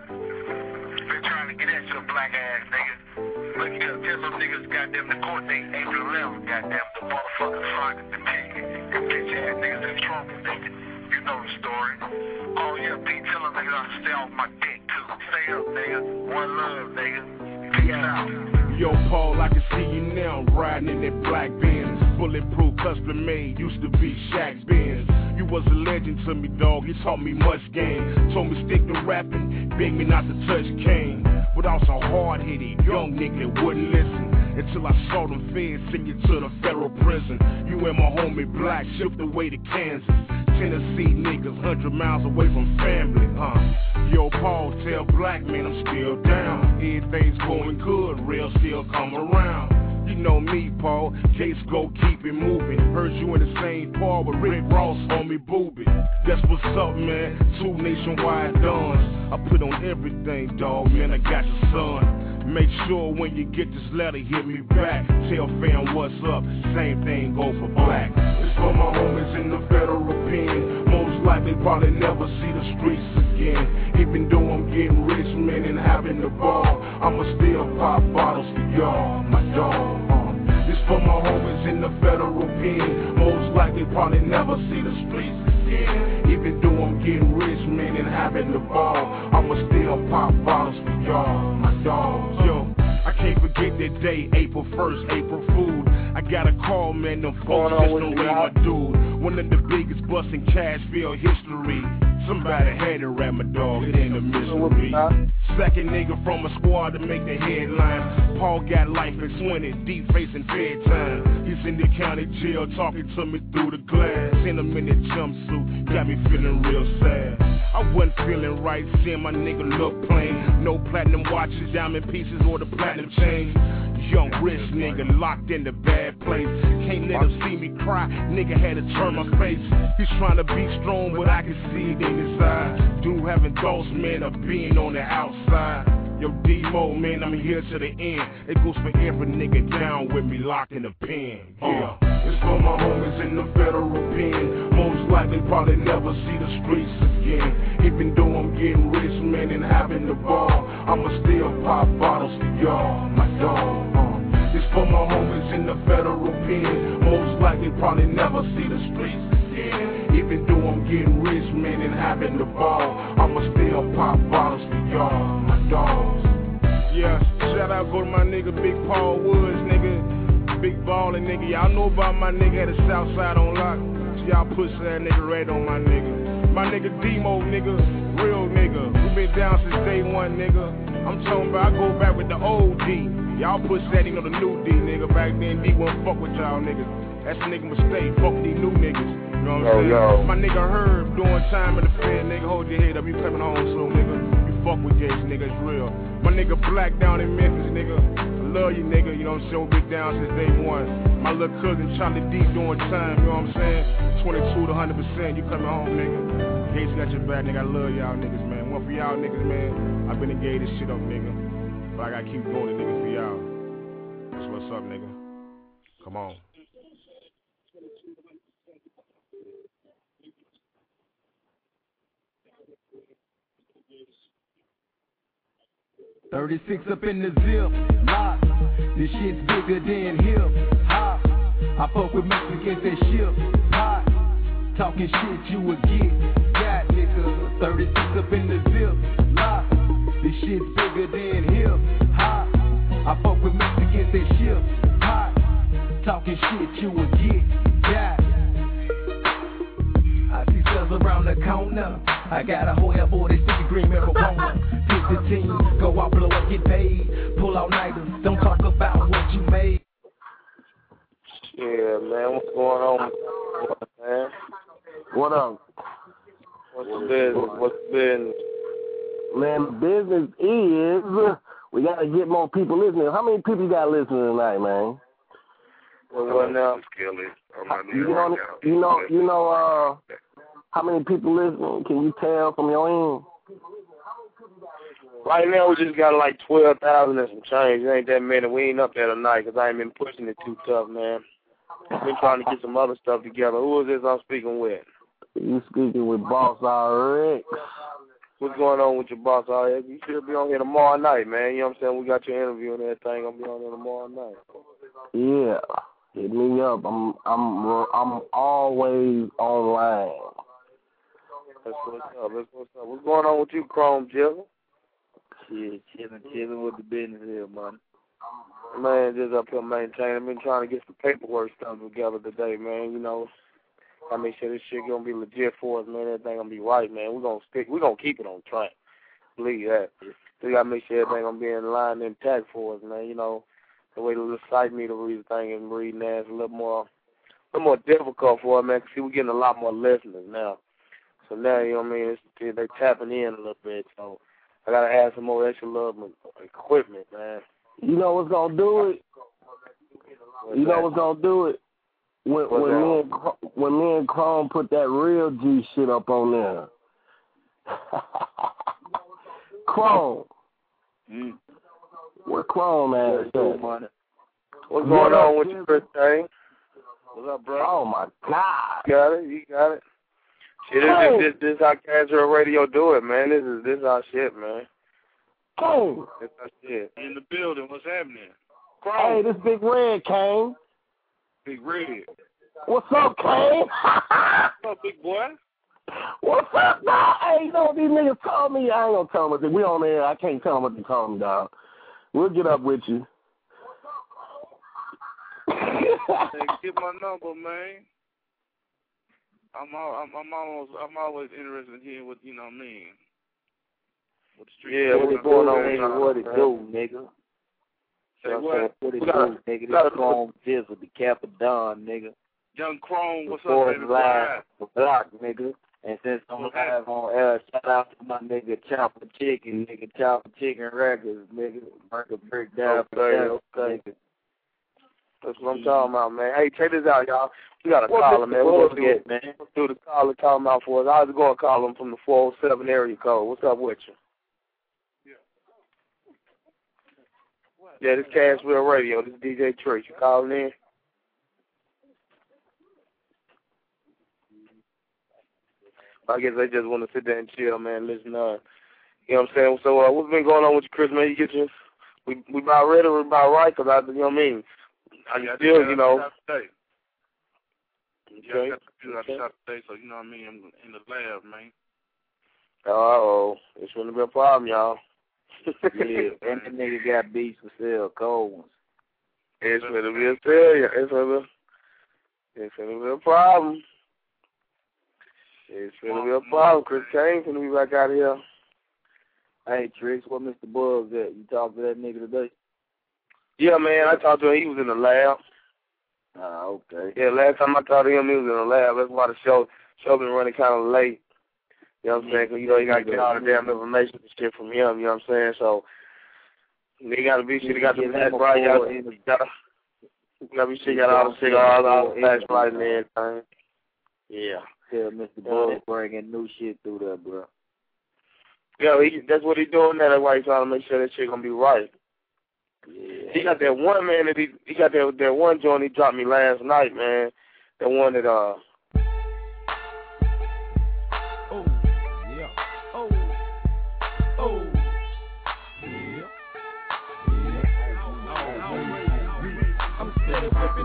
Been trying to get at your black ass, nigga. Look here, tell them niggas, goddamn, the court date April 11th, goddamn, the motherfucking Friday, the pig. Them bitch ass niggas in trouble, nigga. You know the story. Oh, yeah, P, tell them niggas I stay off my dick, too. Stay up, nigga. One love, nigga. Peace out. Yo, Paul, I can see you now riding in that black Benz. Bulletproof, custom made, used to be Shaq's Benz. You was a legend to me, dog, you taught me much game. Told me stick to rapping, begged me not to touch cane. But I was a hard-headed young nigga that wouldn't listen. Until I saw them feds send you to the federal prison. You and my homie Black shipped away to Kansas. Tennessee niggas 100 miles away from family, Yo, Paul, tell Black man I'm still down. Everything's going good, real still come around. You know me, Paul, case go, keep it moving. Heard you in the same part with Rick Ross, homie Booby. That's what's up, man, 2 nationwide dons. I put on everything, dog, man, I got your son. Make sure when you get this letter, hit me back. Tell fam what's up, same thing go for Black. It's for my homies in the federal pen. Most likely probably never see the streets again. Even though I'm getting rich, man, and having the ball, I'ma still pop bottles for y'all, my dog. This for my homies in the federal pen. Most likely probably never see the streets again. Even though I'm getting rich, man, and having the ball, I'ma still pop bottles for y'all, my dogs. Yo, I can't forget that day, April 1st, April Fool. I got a call, man, them folks just don't leave my dude. One of the biggest busts in Cashville history. Somebody had to rap my dog, it ain't a mystery. Second nigga from a squad to make the headline. Paul got life at 20, deep facing bedtime. He's in the county jail talking to me through the glass. In a minute jumpsuit, got me feeling real sad. I wasn't feeling right, seeing my nigga look plain. No platinum watches, diamond pieces, or the platinum chain. Young rich nigga locked in the bad place. Can't let him see me cry, nigga had to turn my face. He's trying to be strong, but I can see it in his eyes. Dude having thoughts, man, of being on the outside. Yo, D-Mo, man, I'm here to the end. It goes for every nigga down with me locked in the pen. Yeah. It's for my homies in the federal pen. Most likely probably never see the streets again. Even though I'm getting rich, man, and having the ball, I'ma still pop bottles for y'all, my dog. It's for my homies in the federal pen. Most likely probably never see the streets again. Even though I'm getting rich, man, and having the ball, I'ma still pop bottles for y'all, my dogs. Yeah, shout out go to my nigga Big Paul Woods, nigga. Big ballin' nigga. Y'all know about my nigga at the south side on lock. So y'all push that nigga right on my nigga. My nigga Demo, nigga, real nigga. We been down since day one, nigga. I'm talking about I go back with the old D. Y'all push that, you know, the new D, nigga. Back then, D wouldn't fuck with y'all niggas. That's a nigga mistake. Fuck these new niggas. You know what I'm saying? My nigga Herb doing time in the Fed, nigga. Hold your head up. You coming home soon, nigga. You fuck with Jason, nigga. It's real. My nigga Black down in Memphis, nigga. I love you, nigga. You know what I'm saying? We've been down since day one. My little cousin Charlie D doing time. You know what I'm saying? 22 to 100%. You coming home, nigga. Jason got your back, nigga. I love y'all niggas, man. One for y'all niggas, man. I've been engaged this shit up, nigga. But I gotta keep doing it, nigga, for y'all. That's what's up, nigga. Come on. $36 up in the zip, lock. This shit's bigger than hip hop. I fuck with Mexicans that ship hot. Talking shit you would get got, nigga. 36 up in the zip lock. This shit's bigger than hip hop. I fuck with Mexicans that ship hot. Talking shit you would get got. I see cells around the corner. I got a whole boy that sticky green marijuana. Pick the team, go out, blow up, get paid. Pull out nighters, don't talk about what you made. Yeah, man, what's going on, man? What up? What's the business? What's the business? Man, the business is we gotta get more people listening. How many people you got listening tonight, man? Well, now, you know, how many people listening? Can you tell from your end? Right now, we just got like 12,000 and some change. It ain't that many. We ain't up there tonight because I ain't been pushing it too tough, man. Been trying to get some other stuff together. Who is this I'm speaking with? You speaking with Boss RX. What's going on with your Boss RX? You should be on here tomorrow night, man. You know what I'm saying? We got your interview and everything. I'll be on here tomorrow night. Yeah, hit me up. I'm always online. That's what's up. That's what's up. What's going on with you, Chrome Jizzle? Shit, chilling with the business here, man. Man, just up here maintaining. I've been trying to get some paperwork stuff together today, man. You know, I make sure this shit gonna be legit for us, man. Everything gonna be right, man. We're gonna keep it on track. Believe that. So we gotta make sure everything gonna be in line and intact for us, man. You know, the way the site me to read the thing and reading that is a little more difficult for us, man. Cause see, we're getting a lot more listeners now. So now, you know what I mean? They tapping in a little bit. So I gotta add some more extra little equipment, man. You know what's gonna do it? You know what's gonna do it? When me and Chrome put that real G shit up on there. Chrome. Where Chrome at? What's going on with you, Chris Thing? What's up, bro? Oh my God. You got it. Shit, this how Casual Radio do it, man. This is our shit, man. Kane. That's our shit. In the building, what's happening? Hey, this Big Red, Kane. Big Red. What's up, Kane? What's up, big boy? What's up, dog? Hey, you know what these niggas told me? I ain't gonna tell them what they, we on there. I can't tell them what they told me, dog. We'll get up with you. Hey, get my number, man. I'm always interested in hearing what, you know what I mean. What the street what's going on? What it do, nigga? Say what? What it do, nigga? This Chrome Jizzle, the Capadon, nigga. Young Chrome, what's up, baby? Live for Block, nigga. And since I'm live on air, shout out to my nigga Chopper Chicken Records, nigga. Record breakdown for okay. That's what I'm talking about, man. Hey, check this out, y'all. We got a caller, man. We're going to man. do the caller talking out for us. I was going to call him from the 407 area code. What's up with you? Yeah, this Cashville Radio. This is DJ Trick. You calling in? I guess they just want to sit there and chill, man. Listen, you know what I'm saying? So, what's been going on with you, Chris, man? You get your, we about ready or we about right? Because you know what I mean? I still, you know. Yeah, I got the computer out the shop today, so you know what I mean? I'm in the lab, man. Uh-oh. It's going to be a problem, y'all. Yeah, and the nigga got beats for sale, cold ones. It's going to be a failure. It's going to be a problem. It's going to be a problem. Chris Kane going to be back out of here. Hey, Tricks, what Mr. Bugs at? You talked to that nigga today? Yeah, man, I talked to him. He was in the lab. Ah, okay. Yeah, last time I talked to him, he was in the lab. That's why the show been running kind of late. You know what I'm saying? Because, you know, you got to get all the damn information and shit from him, you know what I'm saying? So, he got to be shit. He got the facts right. Got to be shit. Got all the shit, all the facts right and everything. Yeah. Tell Mr. Bugs bringing new shit through there, bro. Yeah, that's what he doing now. That's why he's trying to make sure that shit going to be right. Yeah. He got that one, man, that he got that one joint he dropped me last night, man. That one that, Oh, yeah. Oh. Yeah.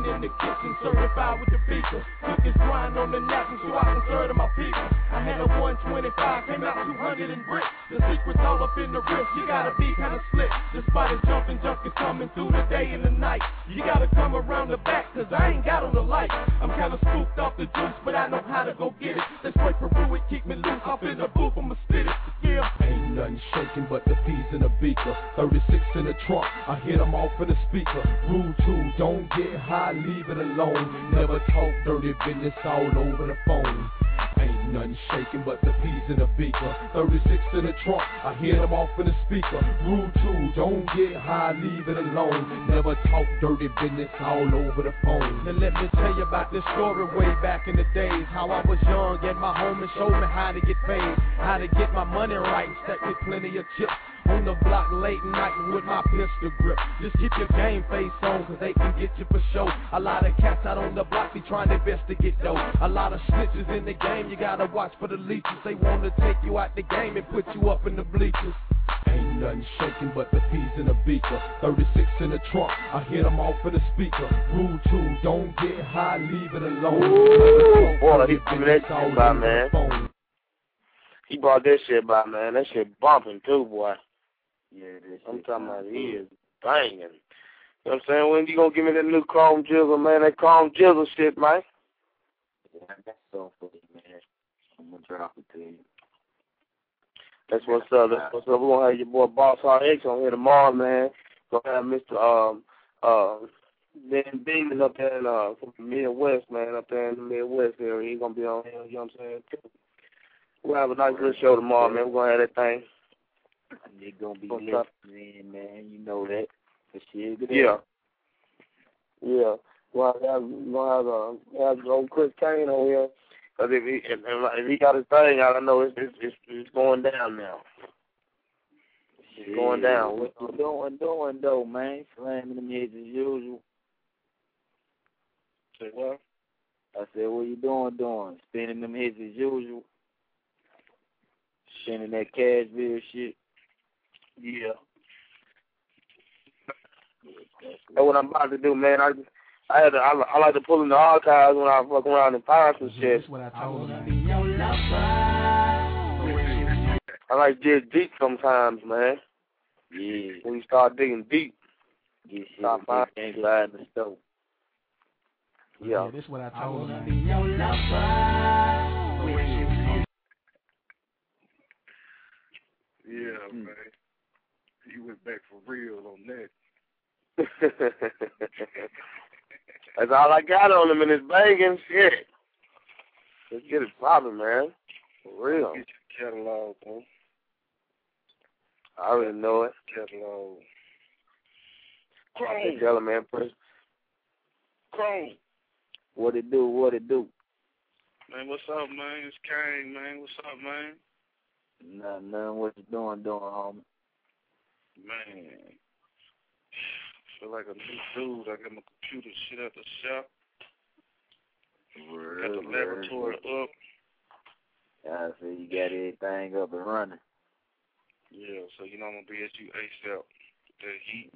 in the kitchen, certified with the beaker. Took his grind on the napkin so I can serve to my people. I had a 125, came out 200 in bricks. The secret's all up in the wrist, you gotta be kinda slick. The spiders jumping, junkies coming through the day and the night. You gotta come around the back, cause I ain't got on the light. I'm kinda spooked off the juice, but I know how to go get it. Let's break for it, keep me loose, off in the booth, I'ma spit it. Yeah. Ain't nothing shaking but the peas in the beaker. 36 in the trunk, I hit them off in the speaker. Rule 2, don't get high, leave it alone. Never talk dirty business all over the phone. Ain't nothing shaking but the peas in the beaker. 36 in the trunk, I hit them off in the speaker. Rule 2, don't get high, leave it alone. Never talk dirty business all over the phone. Now let me tell you about this story way back in the days. How I was young and my homies showed me how to get paid. How to get my money right, stack me plenty of chips. On the block late night with my pistol grip. Just keep your game face on, cause they can get you for sure. A lot of cats out on the block be trying their best to get dough. A lot of snitches in the game, you gotta watch for the leeches. They wanna take you out the game and put you up in the bleachers. Ain't nothing shaking but the peas in the beaker. 36 in the trunk, I hit them off in the speaker. Rule 2, don't get high, leave it alone. Ooh, boy, he threw that shit by, man. He brought that shit by, man. That shit bumping too, boy. Yeah, I'm talking about he is banging. You know what I'm saying? When you gonna give me that new Chrome Jizzle, man? That Chrome Jizzle shit, man. Yeah, I got something for you, man. I'm gonna drop it to you. That's what's up. That's what's up. We're gonna have your boy Boss RX on here tomorrow, man. Gonna have Mr. Ben Beeman up there in from the Midwest, man, up there in the Midwest area. He's gonna be on here, you know what I'm saying? We'll have a nice good show tomorrow, man. We're gonna have that thing. They're gonna be listening, man. You know that. For shit. Yeah. Yeah. Well, we're gonna have old Chris Kane on here. Cause if he got his thing out, I know it's going down now. It's going down. What you doing though, man? Slamming them heads as usual. Say what? I said, what you doing? Spinning them heads as usual. Sending that cash bill shit. Yeah. That's what I'm about to do, man. I like to pull in the archives when I fuck around and find some shit. That's what I told him. I like to dig deep sometimes, man. Yeah. When you start digging deep. Get shit that ain't buy in the store. Yeah. That's what I told him. Yeah, man. You went back for real on that. That's all I got on him in his banging shit. Let's get it poppin', man. For real. Get your catalog, man. I already know it. Catalog. Chrome. Tell him, man. Chrome. What it do? Man, what's up, man? It's Kane, man. What's up, man? Nothing. What you doing, homie? Man, feel like a new dude. I got my computer shit at the shop. Got the laboratory up. I see you got everything up and running. Yeah, so you know I'm gonna be at you ASAP. That heat.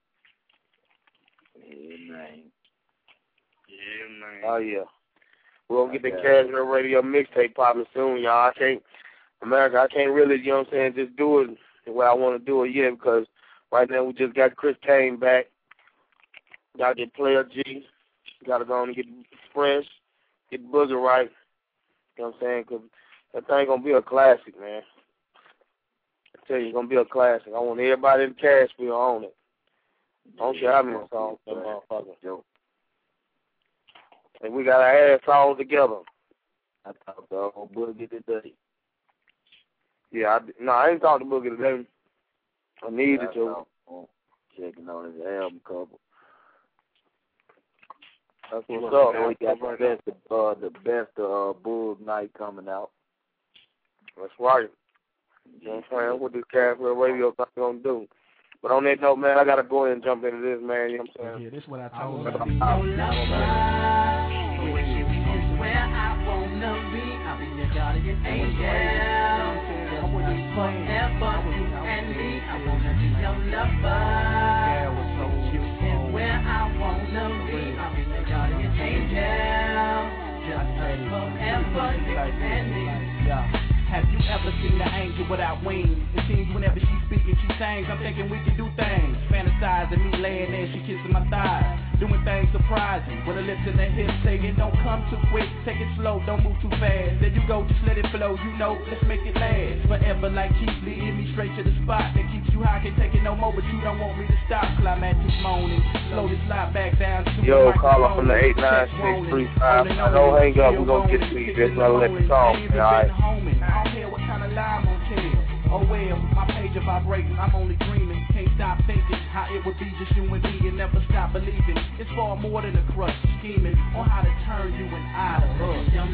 Yeah, man. Yeah, man. Oh yeah. We're gonna get the Cashmere Radio mixtape popping soon, y'all. I can't really, you know what I'm saying, just do it the way I want to do it yet, because right now we just got Chris Kane back. Gotta get Player G. Gotta go on and get fresh, get Booger right. You know what I'm saying? Because that thing gonna be a classic, man. I tell you, it's gonna be a classic. I want everybody in Cashville on it. I don't care how many songs that motherfucker. And we got our ass all together. I talked to old Boogie today. Yeah, I ain't talked to Boogie today. I needed to. Checking on his album cover. That's what's up. We got the best Bulls night coming out. That's right. You know what I'm saying? What this Cashville Radio thing gonna do? But on that note, man, I gotta go ahead and jump into this, man. You know what I'm saying? Yeah, this is what I told Where I wanna be, I'll be your guardian angel. Forever, you and me, I wanna be your lover. And where I wanna be, I'll be your you ever seen an angel without wings? It seems whenever she speaking, she sings. I'm thinking we can do things. Fantasizing me laying there, she kissing my thighs. Doing things surprising. With her lips in her hips saying, don't come too quick, take it slow, don't move too fast. There you go, just let it flow, you know, let's make it last. Forever like keep leading me straight to the spot that keeps you high, can't take it no more, but you don't want me to stop. Climatic moaning, slowly slide back down to Yo, call up from the 89635. Don't hang up, we're gonna get to you. Just gonna let the song, alright? I don't care what kind of lie I'm gonna tell. Oh well, my page is vibrating, I'm only dreaming. Can't stop thinking how it would be just you and me and never stop believing. It's far more than a crush, scheming on how to turn you and I to us. Your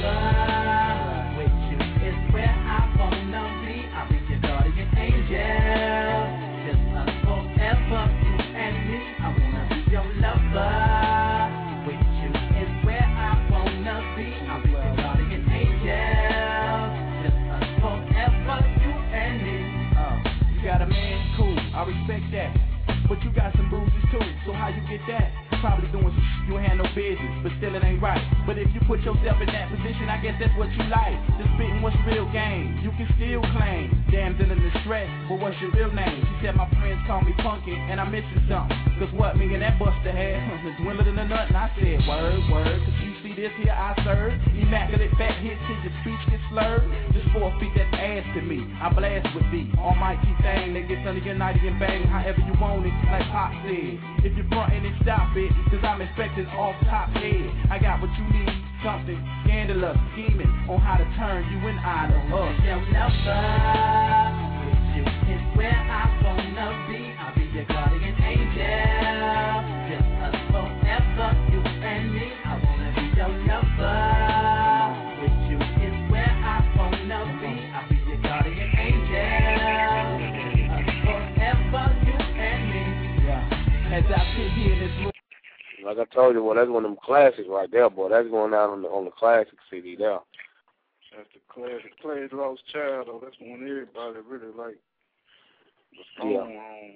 number with you is where I wanna be. I'll be your guardian angel. Just us forever, you and me. I wanna be your lover. With you is where I wanna be. I'll be your guardian angel. Just us forever, you and me. You got a man, cool, I respect that. But you got some bruises too, so how you get that? Probably doing some shit you ain't had no business, but still it ain't right. But if you put yourself in that position, I guess that's what you like. Just spitting what's real game, you can still claim. Damsel in distress, but what's your real name? She said my friends call me funky, and I'm missing something. Cause what me and that buster had, dwindled in a nut, and I said, word, cause you see this here I serve. Immaculate fat hits till your speech gets slurred. Just 4 feet, that's ass to me, I blast with thee. Almighty thing, that gets under your nighty and bang, however you want it, like Pop said. If you're frontin' and stop it, cause I'm expecting off top head. I got what you need, something scandalous, scheming on how to turn you and I to us. Your number with you is where I wanna be. I'll be your guardian angel. Just us forever, you and me. I wanna be your number. With you is where I wanna be. I'll be your guardian angel. Us forever, you and me. Yeah. As I sit here in this room. Like I told you, well, that's one of them classics right there, boy. That's going out on the classic CD there. That's the classic. Played Lost Child, though. That's one everybody really like. The song on.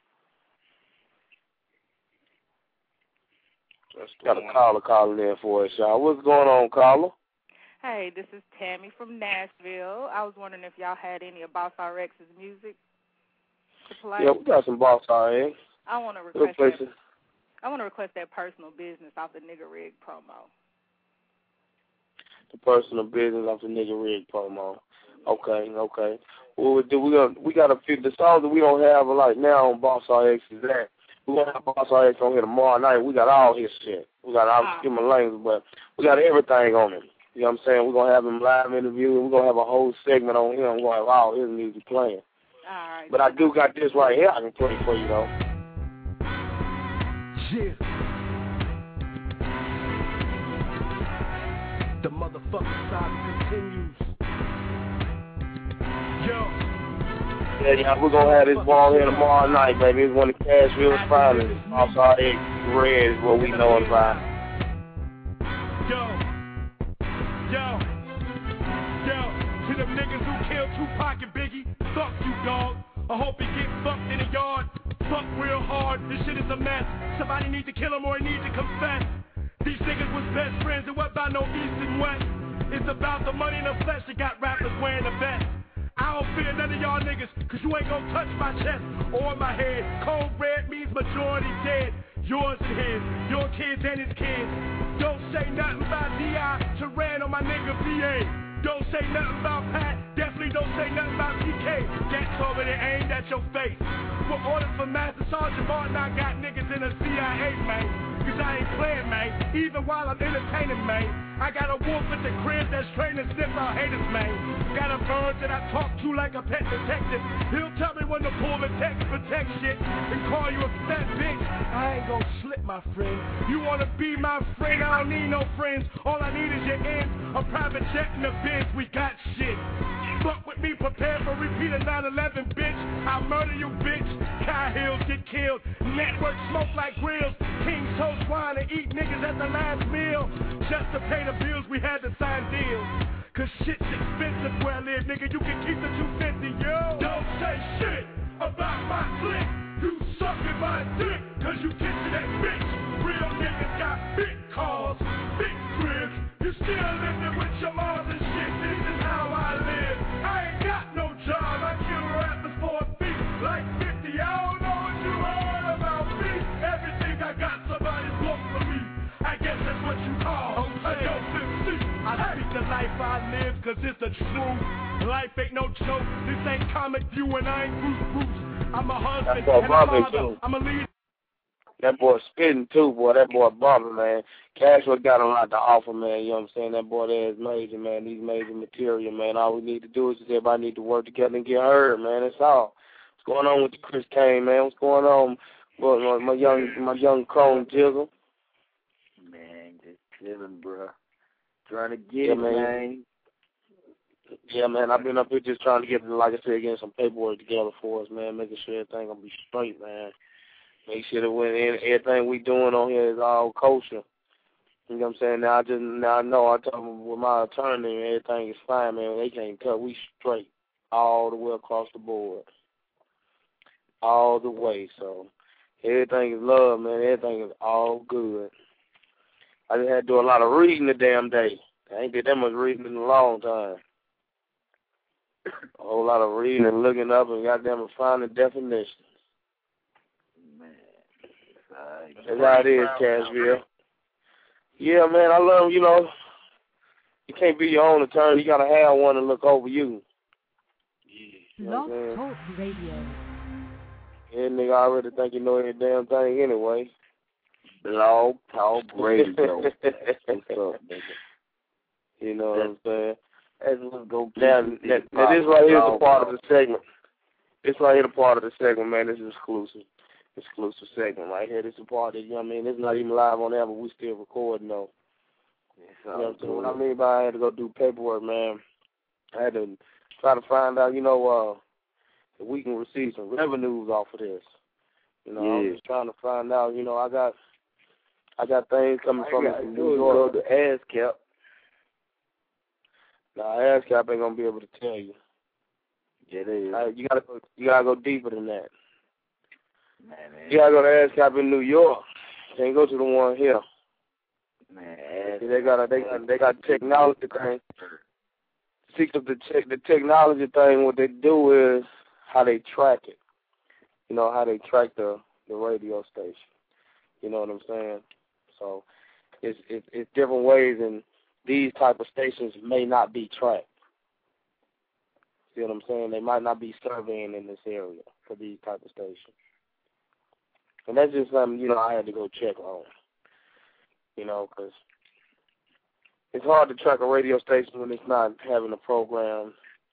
Got a caller calling in for us, y'all. What's going on, caller? Hey, this is Tammy from Nashville. I was wondering if y'all had any of Boss RX's music to play. Yeah, we got some Boss RX. I want to request that personal business off the Nigga Rig promo. The personal business off the Nigga Rig promo. Okay. What we do, we got a few, the songs that we don't have like now on Boss RX is that. We're going to have Boss RX on here tomorrow night. We got all his shit. We got all human language, but we got everything on him. You know what I'm saying? We're going to have him live interview, and we're going to have a whole segment on him. We're going to have all his music playing. All right. But I do got this right here I can play for you, though. Yeah. The motherfucking saga continues. Yo. Yeah, y'all, we're going to have this ball here tomorrow night, baby. It's one of Cashville's finest. Also, RX Red is what we know it by. Yo. To them niggas who killed Tupac and Biggie, fuck you, dog. I hope he get fucked in the yard. Fuck real hard, this shit is a mess. Somebody need to kill him or he need to confess. These niggas was best friends, and what about no east and west? It's about the money and the flesh that got rappers wearing the vest. I don't fear none of y'all niggas, cause you ain't gonna touch my chest or my head. Cold red means majority dead. Yours and his, your kids and his kids. Don't say nothing about D.I. to Ran on my nigga V.A. Don't say nothing about Pat, definitely don't say nothing about PK. That's already aimed at your face. We're orders for Master Sergeant Martin, I got niggas in the CIA, man. Cause I ain't playing, man, even while I'm entertaining, man. I got a wolf at the crib that's trained to sniff our haters, man. Got a bird that I talk to like a pet detective. He'll tell me when to pull the text, protect shit, and call you a fat bitch. I ain't gon' slip, my friend. You wanna be my friend, I don't need no friends. All I need is your ends, a private jet in the biz, we got shit. Fuck with me, prepare for repeat of 9/11, bitch. I'll murder you, bitch. High heels get killed, network smoke like grills. King's toast wine and eat niggas at the last meal. Just to pay the bills, we had to sign deals. Cause shit's expensive where I live, nigga. You can keep the 250, yo. Don't say shit about my clique. You suckin' my dick, cause you kissing that bitch. Real niggas got big cars, big cribs. You still living with your moms and shit. This is how I live. life I live, cause it's the truth. Life ain't no joke, this ain't comic view, and I ain't Bruce. I'm a husband and a father, I'm a leader. That boy spitting too, boy. That boy bumping, man. Cashwell got a lot to offer, man. You know what I'm saying? That boy there is major, man. He's major material, man. All we need to do is just everybody need to work together and get heard, man. That's all. What's going on with the Chris Kane, man? What's going on, boy, my young clone Jizzle? Man, just chilling, bro. Trying to get it, man. Yeah, man. I've been up here just trying to get, like I said, getting some paperwork together for us, man. Making sure everything gonna be straight, man. Make sure that when everything we doing on here is all kosher. You know what I'm saying? Now I know I told them with my attorney everything is fine, man. They can't cut. We straight all the way across the board. All the way. So everything is love, man. Everything is all good. I just had to do a lot of reading the damn day. I ain't did that much reading in a long time. A whole lot of reading and looking up and goddamn finding definitions. That's how it is, Cashville. Yeah, man, I love, you know, you can't be your own attorney. You got to have one to look over you. You know Blog Talk Radio. Yeah, nigga, I already think you know every damn thing anyway. Blog Talk Radio. What's up, nigga? You know what I'm saying? Let's go. Now, this right here is a part of the segment. This right here is a part of the segment, man. This is exclusive segment right here. This is a part of, you know what I mean? It's not even live on air, but we still recording, though. You know what I'm saying? What I mean by I had to go do paperwork, man, I had to try to find out, you know, if we can receive some revenues off of this. You know, I'm just trying to find out, you know, I got things coming from New York. The ASCAP. Nah, ASCAP ain't gonna be able to tell you. Yeah, it is. You gotta go deeper than that. Man. You gotta go to ASCAP in New York. Can't go to the one here. Man, they got technology thing. See, the technology thing, what they do is how they track it. You know, how they track the radio station. You know what I'm saying? So it's different ways, and these type of stations may not be tracked. See what I'm saying? They might not be surveying in this area for these type of stations. And that's just something, you know, I had to go check on. You know, because it's hard to track a radio station when it's not having a program,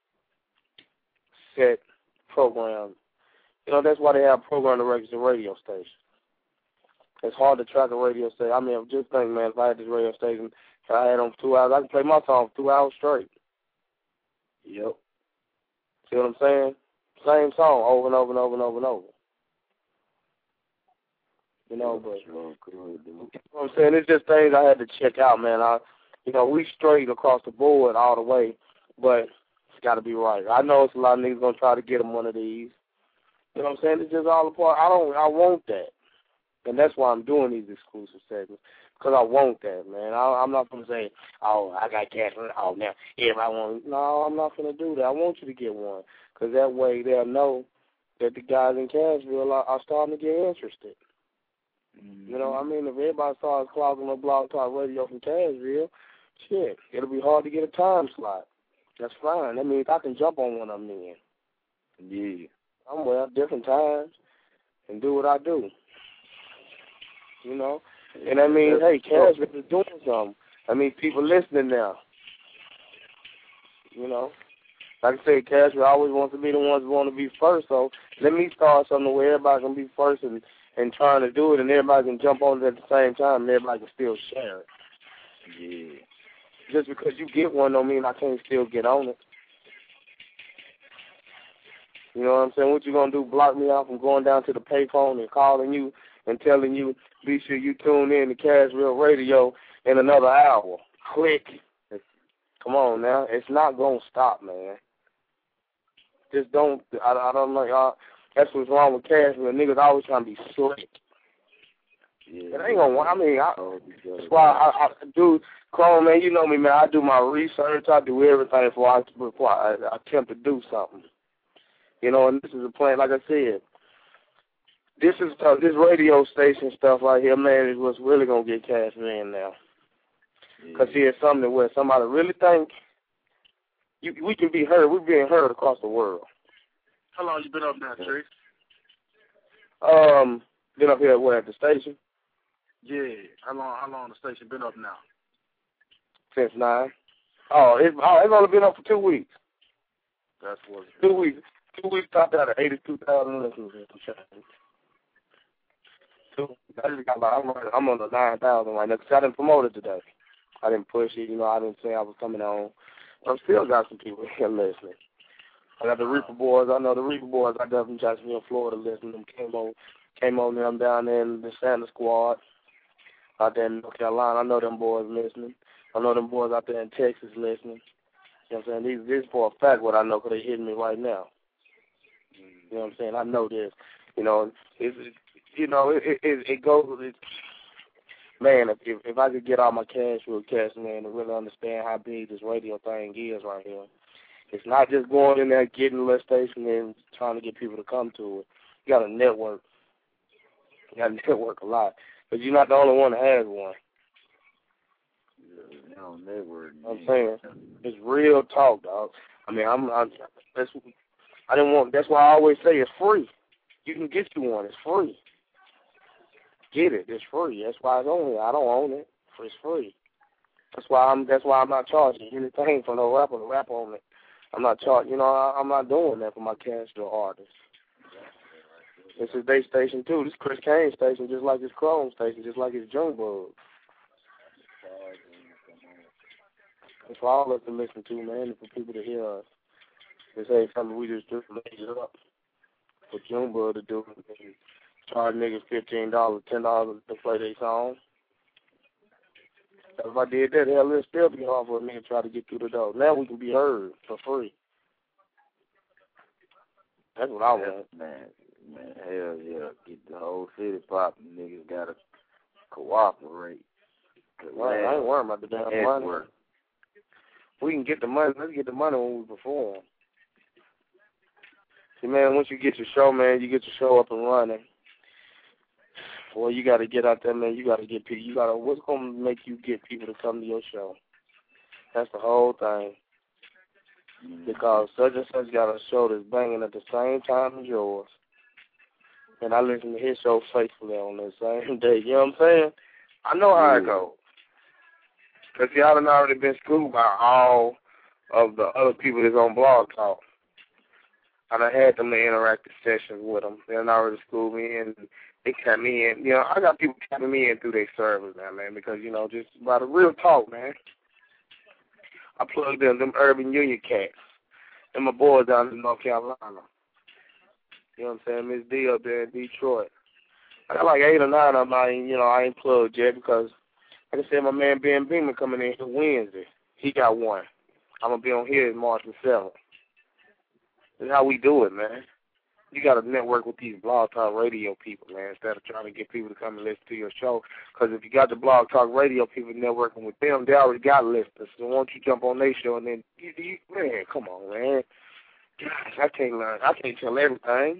set program. You know, that's why they have program directors and radio stations. It's hard to track a radio station. I mean, just think, man, if I had this radio station, if I had on for 2 hours, I could play my song for 2 hours straight. Yep. See what I'm saying? Same song over and over and over and over and over. You know, but you know what I'm saying? It's just things I had to check out, man. You know, we straight across the board all the way, but it's got to be right. I know it's a lot of niggas going to try to get them one of these. You know what I'm saying? It's just all a part. I want that. And that's why I'm doing these exclusive segments, because I want that, man. I'm not going to say, oh, I got cash. Oh, now, everybody want. No, I'm not going to do that. I want you to get one, because that way they'll know that the guys in Cashville are starting to get interested. Mm-hmm. You know what I mean? If everybody starts clogging the Blog Talk Radio from Cashville, shit, it'll be hard to get a time slot. That's fine. That means I can jump on one of them then. Yeah. Somewhere, different times, and do what I do. You know? And that means, hey, Cashville is doing something. I mean, people listening now. You know? Like I say, Cashville always wants to be the ones who want to be first, so let me start something where everybody can be first and trying to do it, and everybody can jump on it at the same time, and everybody can still share it. Yeah. Just because you get one don't mean I can't still get on it. You know what I'm saying? What you going to do, block me out from going down to the payphone and calling you and telling you, be sure you tune in to Cashville Radio in another hour. Click. Come on now. It's not going to stop, man. Just don't, I don't know, that's what's wrong with Cashville. Niggas always trying to be slick. Yeah. It ain't going to, I mean, that's why I do, Clone, man, you know me, man. I do my research. I do everything before I attempt to do something. You know, and this is a plan, like I said, this radio station stuff right here, man, is what's really going to get Cashville in now. Because see, it's something where somebody really think we can be heard. We're being heard across the world. How long you been up now, Trey? Been up here at the station? Yeah. How long the station been up now? Since 9. It's only been up for 2 weeks. That's what. 2 weeks. 2 weeks topped out at 82,000 listeners. I'm on the 9,000 right now because I didn't promote it today. I didn't push it. I didn't say I was coming on. I still got some people here listening. I got the Reaper Boys. I know the Reaper Boys. I got from Jacksonville, Florida, listening. Them came on them down there in the Santa Squad out there in North Carolina. I know them boys listening. I know them boys out there in Texas listening. You know what I'm saying? This is for a fact what I know because they hitting me right now. You know what I'm saying? I know this. It goes. Man, if I could get all my cash, man, to really understand how big this radio thing is right here. It's not just going in there, getting a little station and trying to get people to come to it. You got to network. You got to network a lot. But you're not the only one that has one. No network. I'm saying it's real talk, dog. I mean, that's why I always say it's free. You can get you one. It's free. Get it. It's free. That's why it's on here. I don't own it. It's free. That's why I'm not charging anything for no rapper to rap on it. I'm not charging. I'm not doing that for my casual artists. This is their station too. This is Chris Kane station, just like his Chrome station, just like his Junebug. It's for all of us to listen to, man, and for people to hear us. This ain't something we just made it up for Junebug to do. And charge niggas $15, $10 to play their song. If I did that, hell, it'd still be hard for a nigga to try to get through the door. Now we can be heard for free. That's what I want. Man, hell yeah. Get the whole city popping. Niggas gotta cooperate. Well, I ain't worried about the damn money. We can get the money. Let's get the money when we perform. See, man, once you get your show, man, you get your show up and running. Well, you got to get out there, man. You got to get people. What's going to make you get people to come to your show? That's the whole thing. Because such and such got a show that's banging at the same time as yours. And I listen to his show faithfully on that same day. You know what I'm saying? I know how it goes. Because y'all done already been schooled by all of the other people that's on Blog Talk. I done had them to interactive sessions with them. They done already schooled me in. They cut me in. I got people cutting me in through their servers now, man, because, just about a real talk, man. I plugged in them Urban Union cats and my boys down in North Carolina. You know what I'm saying? Miss D up there in Detroit. I got like 8 or 9 of them I ain't plugged yet because, like I said, my man Ben Beeman coming in here Wednesday. He got one. I'm going to be on here March the 7th. That's how we do it, man. You got to network with these Blog Talk Radio people, man, instead of trying to get people to come and listen to your show. Because if you got the Blog Talk Radio people networking with them, they already got listeners. So why don't you jump on their show and then, man, come on, man. Gosh, I can't tell everything.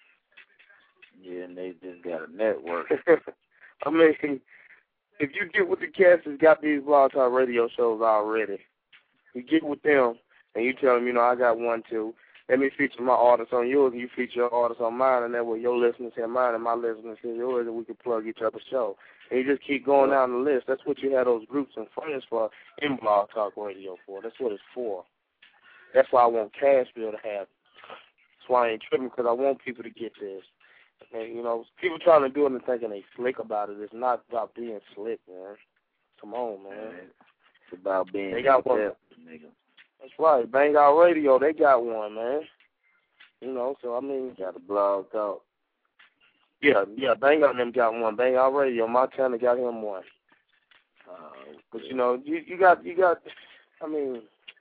Yeah, and they just got a network. I mean, if you get with the cats that's got these Blog Talk Radio shows already, you get with them and you tell them, I got one too. Let me feature my artist on yours, and you feature your artist on mine, and that way your listeners hear mine and my listeners hear yours, and we can plug each other's show. And you just keep going down the list. That's what you have those groups and friends for in Blog Talk Radio for. That's what it's for. That's why I want Cashville to have it. That's why I ain't tripping, because I want people to get this. And, people trying to do it and thinking they slick about it. It's not about being slick, man. Come on, man. It's about being they got one. Nigga. That's right. Bang Out Radio, they got one, man. So, I mean. Got a Blog Talk. Yeah, Bang Out them got one. Bang Out Radio, Montana got him one. But, you got, I mean,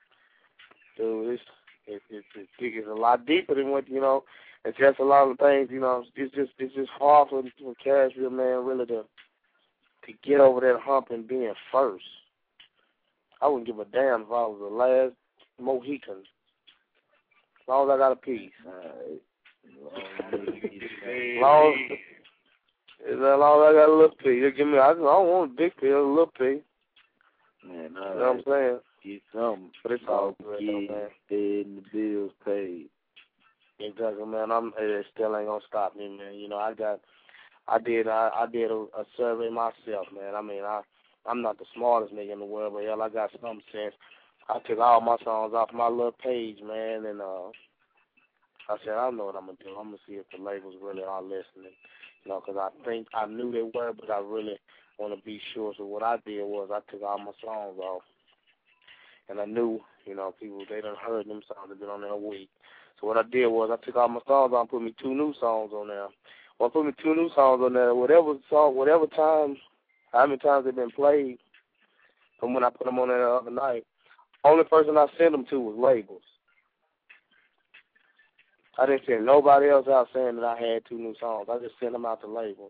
dude, it's a lot deeper than what, it's just a lot of things, it's just hard for Cashville, man, really to get over that hump and being first. I wouldn't give a damn if I was the last Mohican. As long as I got a piece. As long as I got a little piece. I don't want a big piece, a little piece. Man, you know what I'm saying? Get something. But it's all good, though, man. Fed and the bills paid. Exactly, man. It still ain't gonna stop me, man. You know, I did a survey myself, man. I mean, I'm not the smartest nigga in the world, but hell, I got some sense. I took all my songs off my little page, man, and I said, I know what I'm gonna do. I'm gonna see if the labels really are listening, you know, because I knew they were, but I really want to be sure. So what I did was I took all my songs off, and I knew, you know, people, they done heard them songs, they've been on there a week. So what I did was I took all my songs off and put me 2 new songs on there. Well, I put me 2 new songs on there. Whatever time, how many times they've been played from when I put them on there the other night, only person I sent them to was labels. I didn't send nobody else out saying that I had 2 new songs. I just sent them out to labels.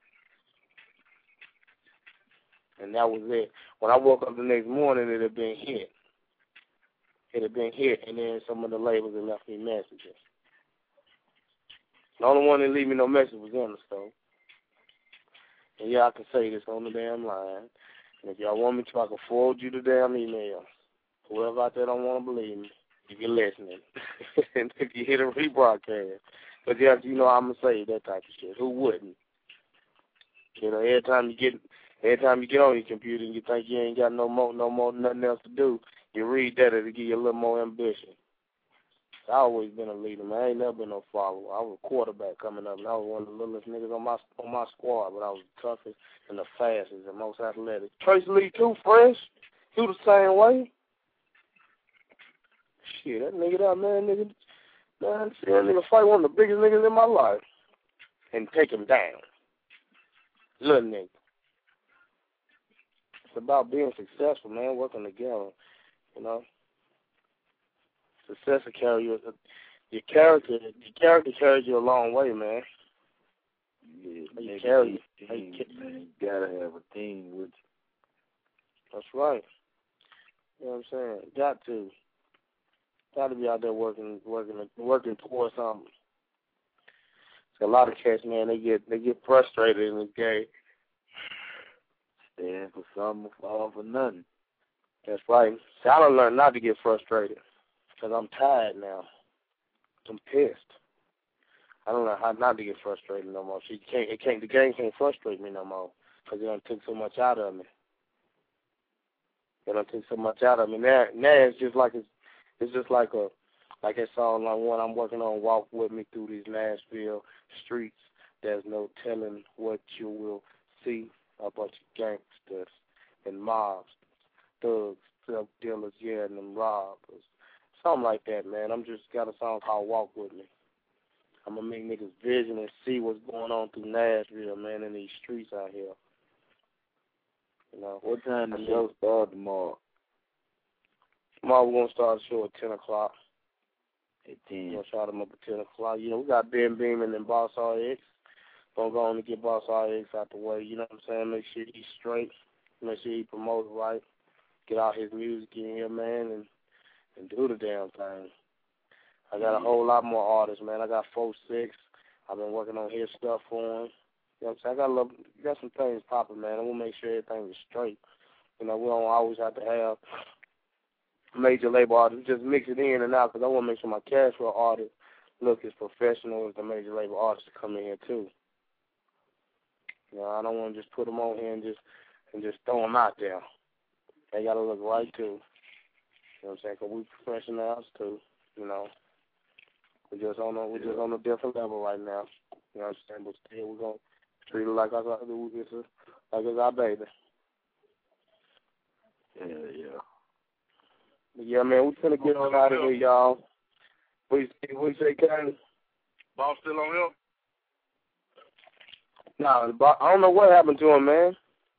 And that was it. When I woke up the next morning, it had been hit. It had been hit, and then some of the labels had left me messages. The only one that leave me no message was Interscope. And yeah, I can say this on the damn line. And if y'all want me to, I can forward you the damn emails. Whoever out there don't want to believe me, if you're listening, and if you hit a rebroadcast. But yeah, you know I'm gonna say that type of shit. Who wouldn't? You know, every time you get on your computer and you think you ain't got no more nothing else to do, you read that, it'll give you a little more ambition. I always been a leader, man. I ain't never been no follower. I was a quarterback coming up, and I was one of the littlest niggas on my squad, but I was the toughest and the fastest and most athletic. Tracy Lee too, fresh. He was the same way. Shit, that nigga, man, see that nigga fight one of the biggest niggas in my life and take him down. Little nigga. It's about being successful, man, working together, you know. Success will carry you. Your character carries you a long way, man. Yeah, you carry you. You gotta have a team with you. That's right. You know what I'm saying? Got to be out there working towards something. So a lot of cats, man, they get frustrated in this game. Stand for something, fall for nothing. That's right. See, I done learned not to get frustrated because I'm tired now. I'm pissed. I don't know how not to get frustrated no more. The game can't frustrate me no more because it done took so much out of me. It done took so much out of me. Now it's just like that song like one I'm working on, Walk With Me Through These Nashville Streets. There's no telling what you will see. A bunch of gangsters and mobs, thugs, drug dealers, yeah, and them robbers. Something like that, man. I'm just got a song called Walk With Me. I'm going to make niggas vision and see what's going on through Nashville, man, in these streets out here. You know. What time the show start tomorrow? Tomorrow we're going to start the show at 10 o'clock. At 10. We're going to start them up at 10 o'clock. You know, we got Ben Beeman and Boss RX. Gonna go on and get Boss RX out the way, you know what I'm saying? Make sure he's straight, make sure he promotes right, get all his music in here, man, and do the damn thing. I got a whole lot more artists, man. I got 4-6. I've been working on his stuff for him. You know what I'm saying? I got some things popping, man. I want to make sure everything is straight. You know, we don't always have to have major label artists. Just mix it in and out because I want to make sure my cash flow artists look as professional as the major label artists that come in here, too. You know, I don't want to just put them on here and just throw them out there. They got to look right, too. You know what I'm saying? Because we professionals, too, you know. We're just on a different level right now. You know what I'm saying? But still, we're going to treat it like it's our baby. Yeah. But yeah, man, we're going to get on out of here, y'all. What you say, Kenny? Boss still on here? Nah, I don't know what happened to him, man.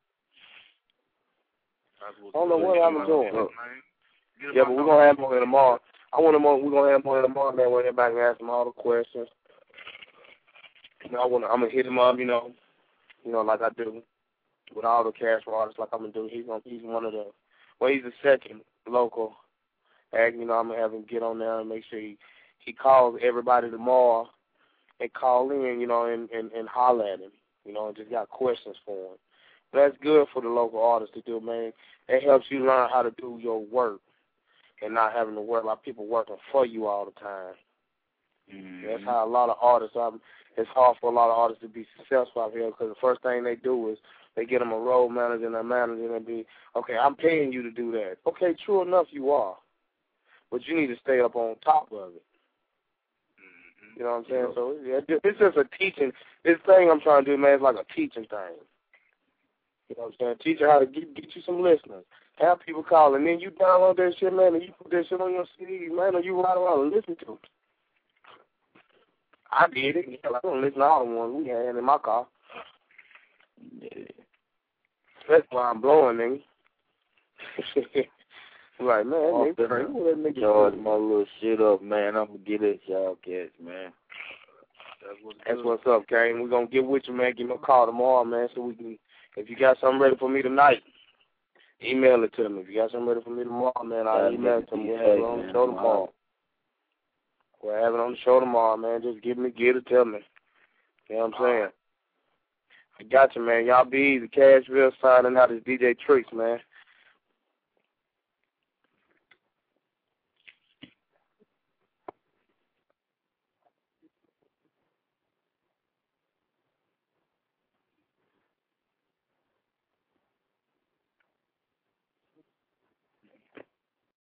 I don't know what happened to him. Yeah, but we're going to have him on tomorrow. We're going to have him on tomorrow, man, when everybody can ask him all the questions. You know, I'm going to hit him up, you know, like I do with all the cash artists, like I'm going to do. He's one of the, well, he's the second local act. You know, I'm going to have him get on there and make sure he calls everybody tomorrow and call in, you know, and holler at him. You know, and just got questions for him. That's good for the local artists to do, man. It helps you learn how to do your work and not having to worry about people working for you all the time. That's how a lot of artists, it's hard for a lot of artists to be successful out here because the first thing they do is they get them a road manager and a manager and be, okay, I'm paying you to do that. Okay, true enough, you are. But you need to stay up on top of it. You know what I'm saying? So it's just a teaching. This thing I'm trying to do, man, is like a teaching thing. You know what I'm saying? Teach you how to get you some listeners. Have people call, and then you download that shit, man, and you put that shit on your CD, man, and you ride around and listen to it. I did it. Yeah, I don't listen to all the ones we had in my car. Yeah. That's why I'm blowing, nigga. Like, man, nigga charge my little shit up, man. I'm going to get at y'all cats, man. That's what's up, Kane. We're going to get with you, man. Give me a call tomorrow, man, so we can, if you got something ready for me tonight, email it to me. If you got something ready for me tomorrow, man, I'll email it to me. We'll have it on the show tomorrow. We'll have it on the show tomorrow, man. Just get it, tell me. You know what I'm saying? I got you, man. Y'all be easy. Cashville signing out as DJ Tricks, man.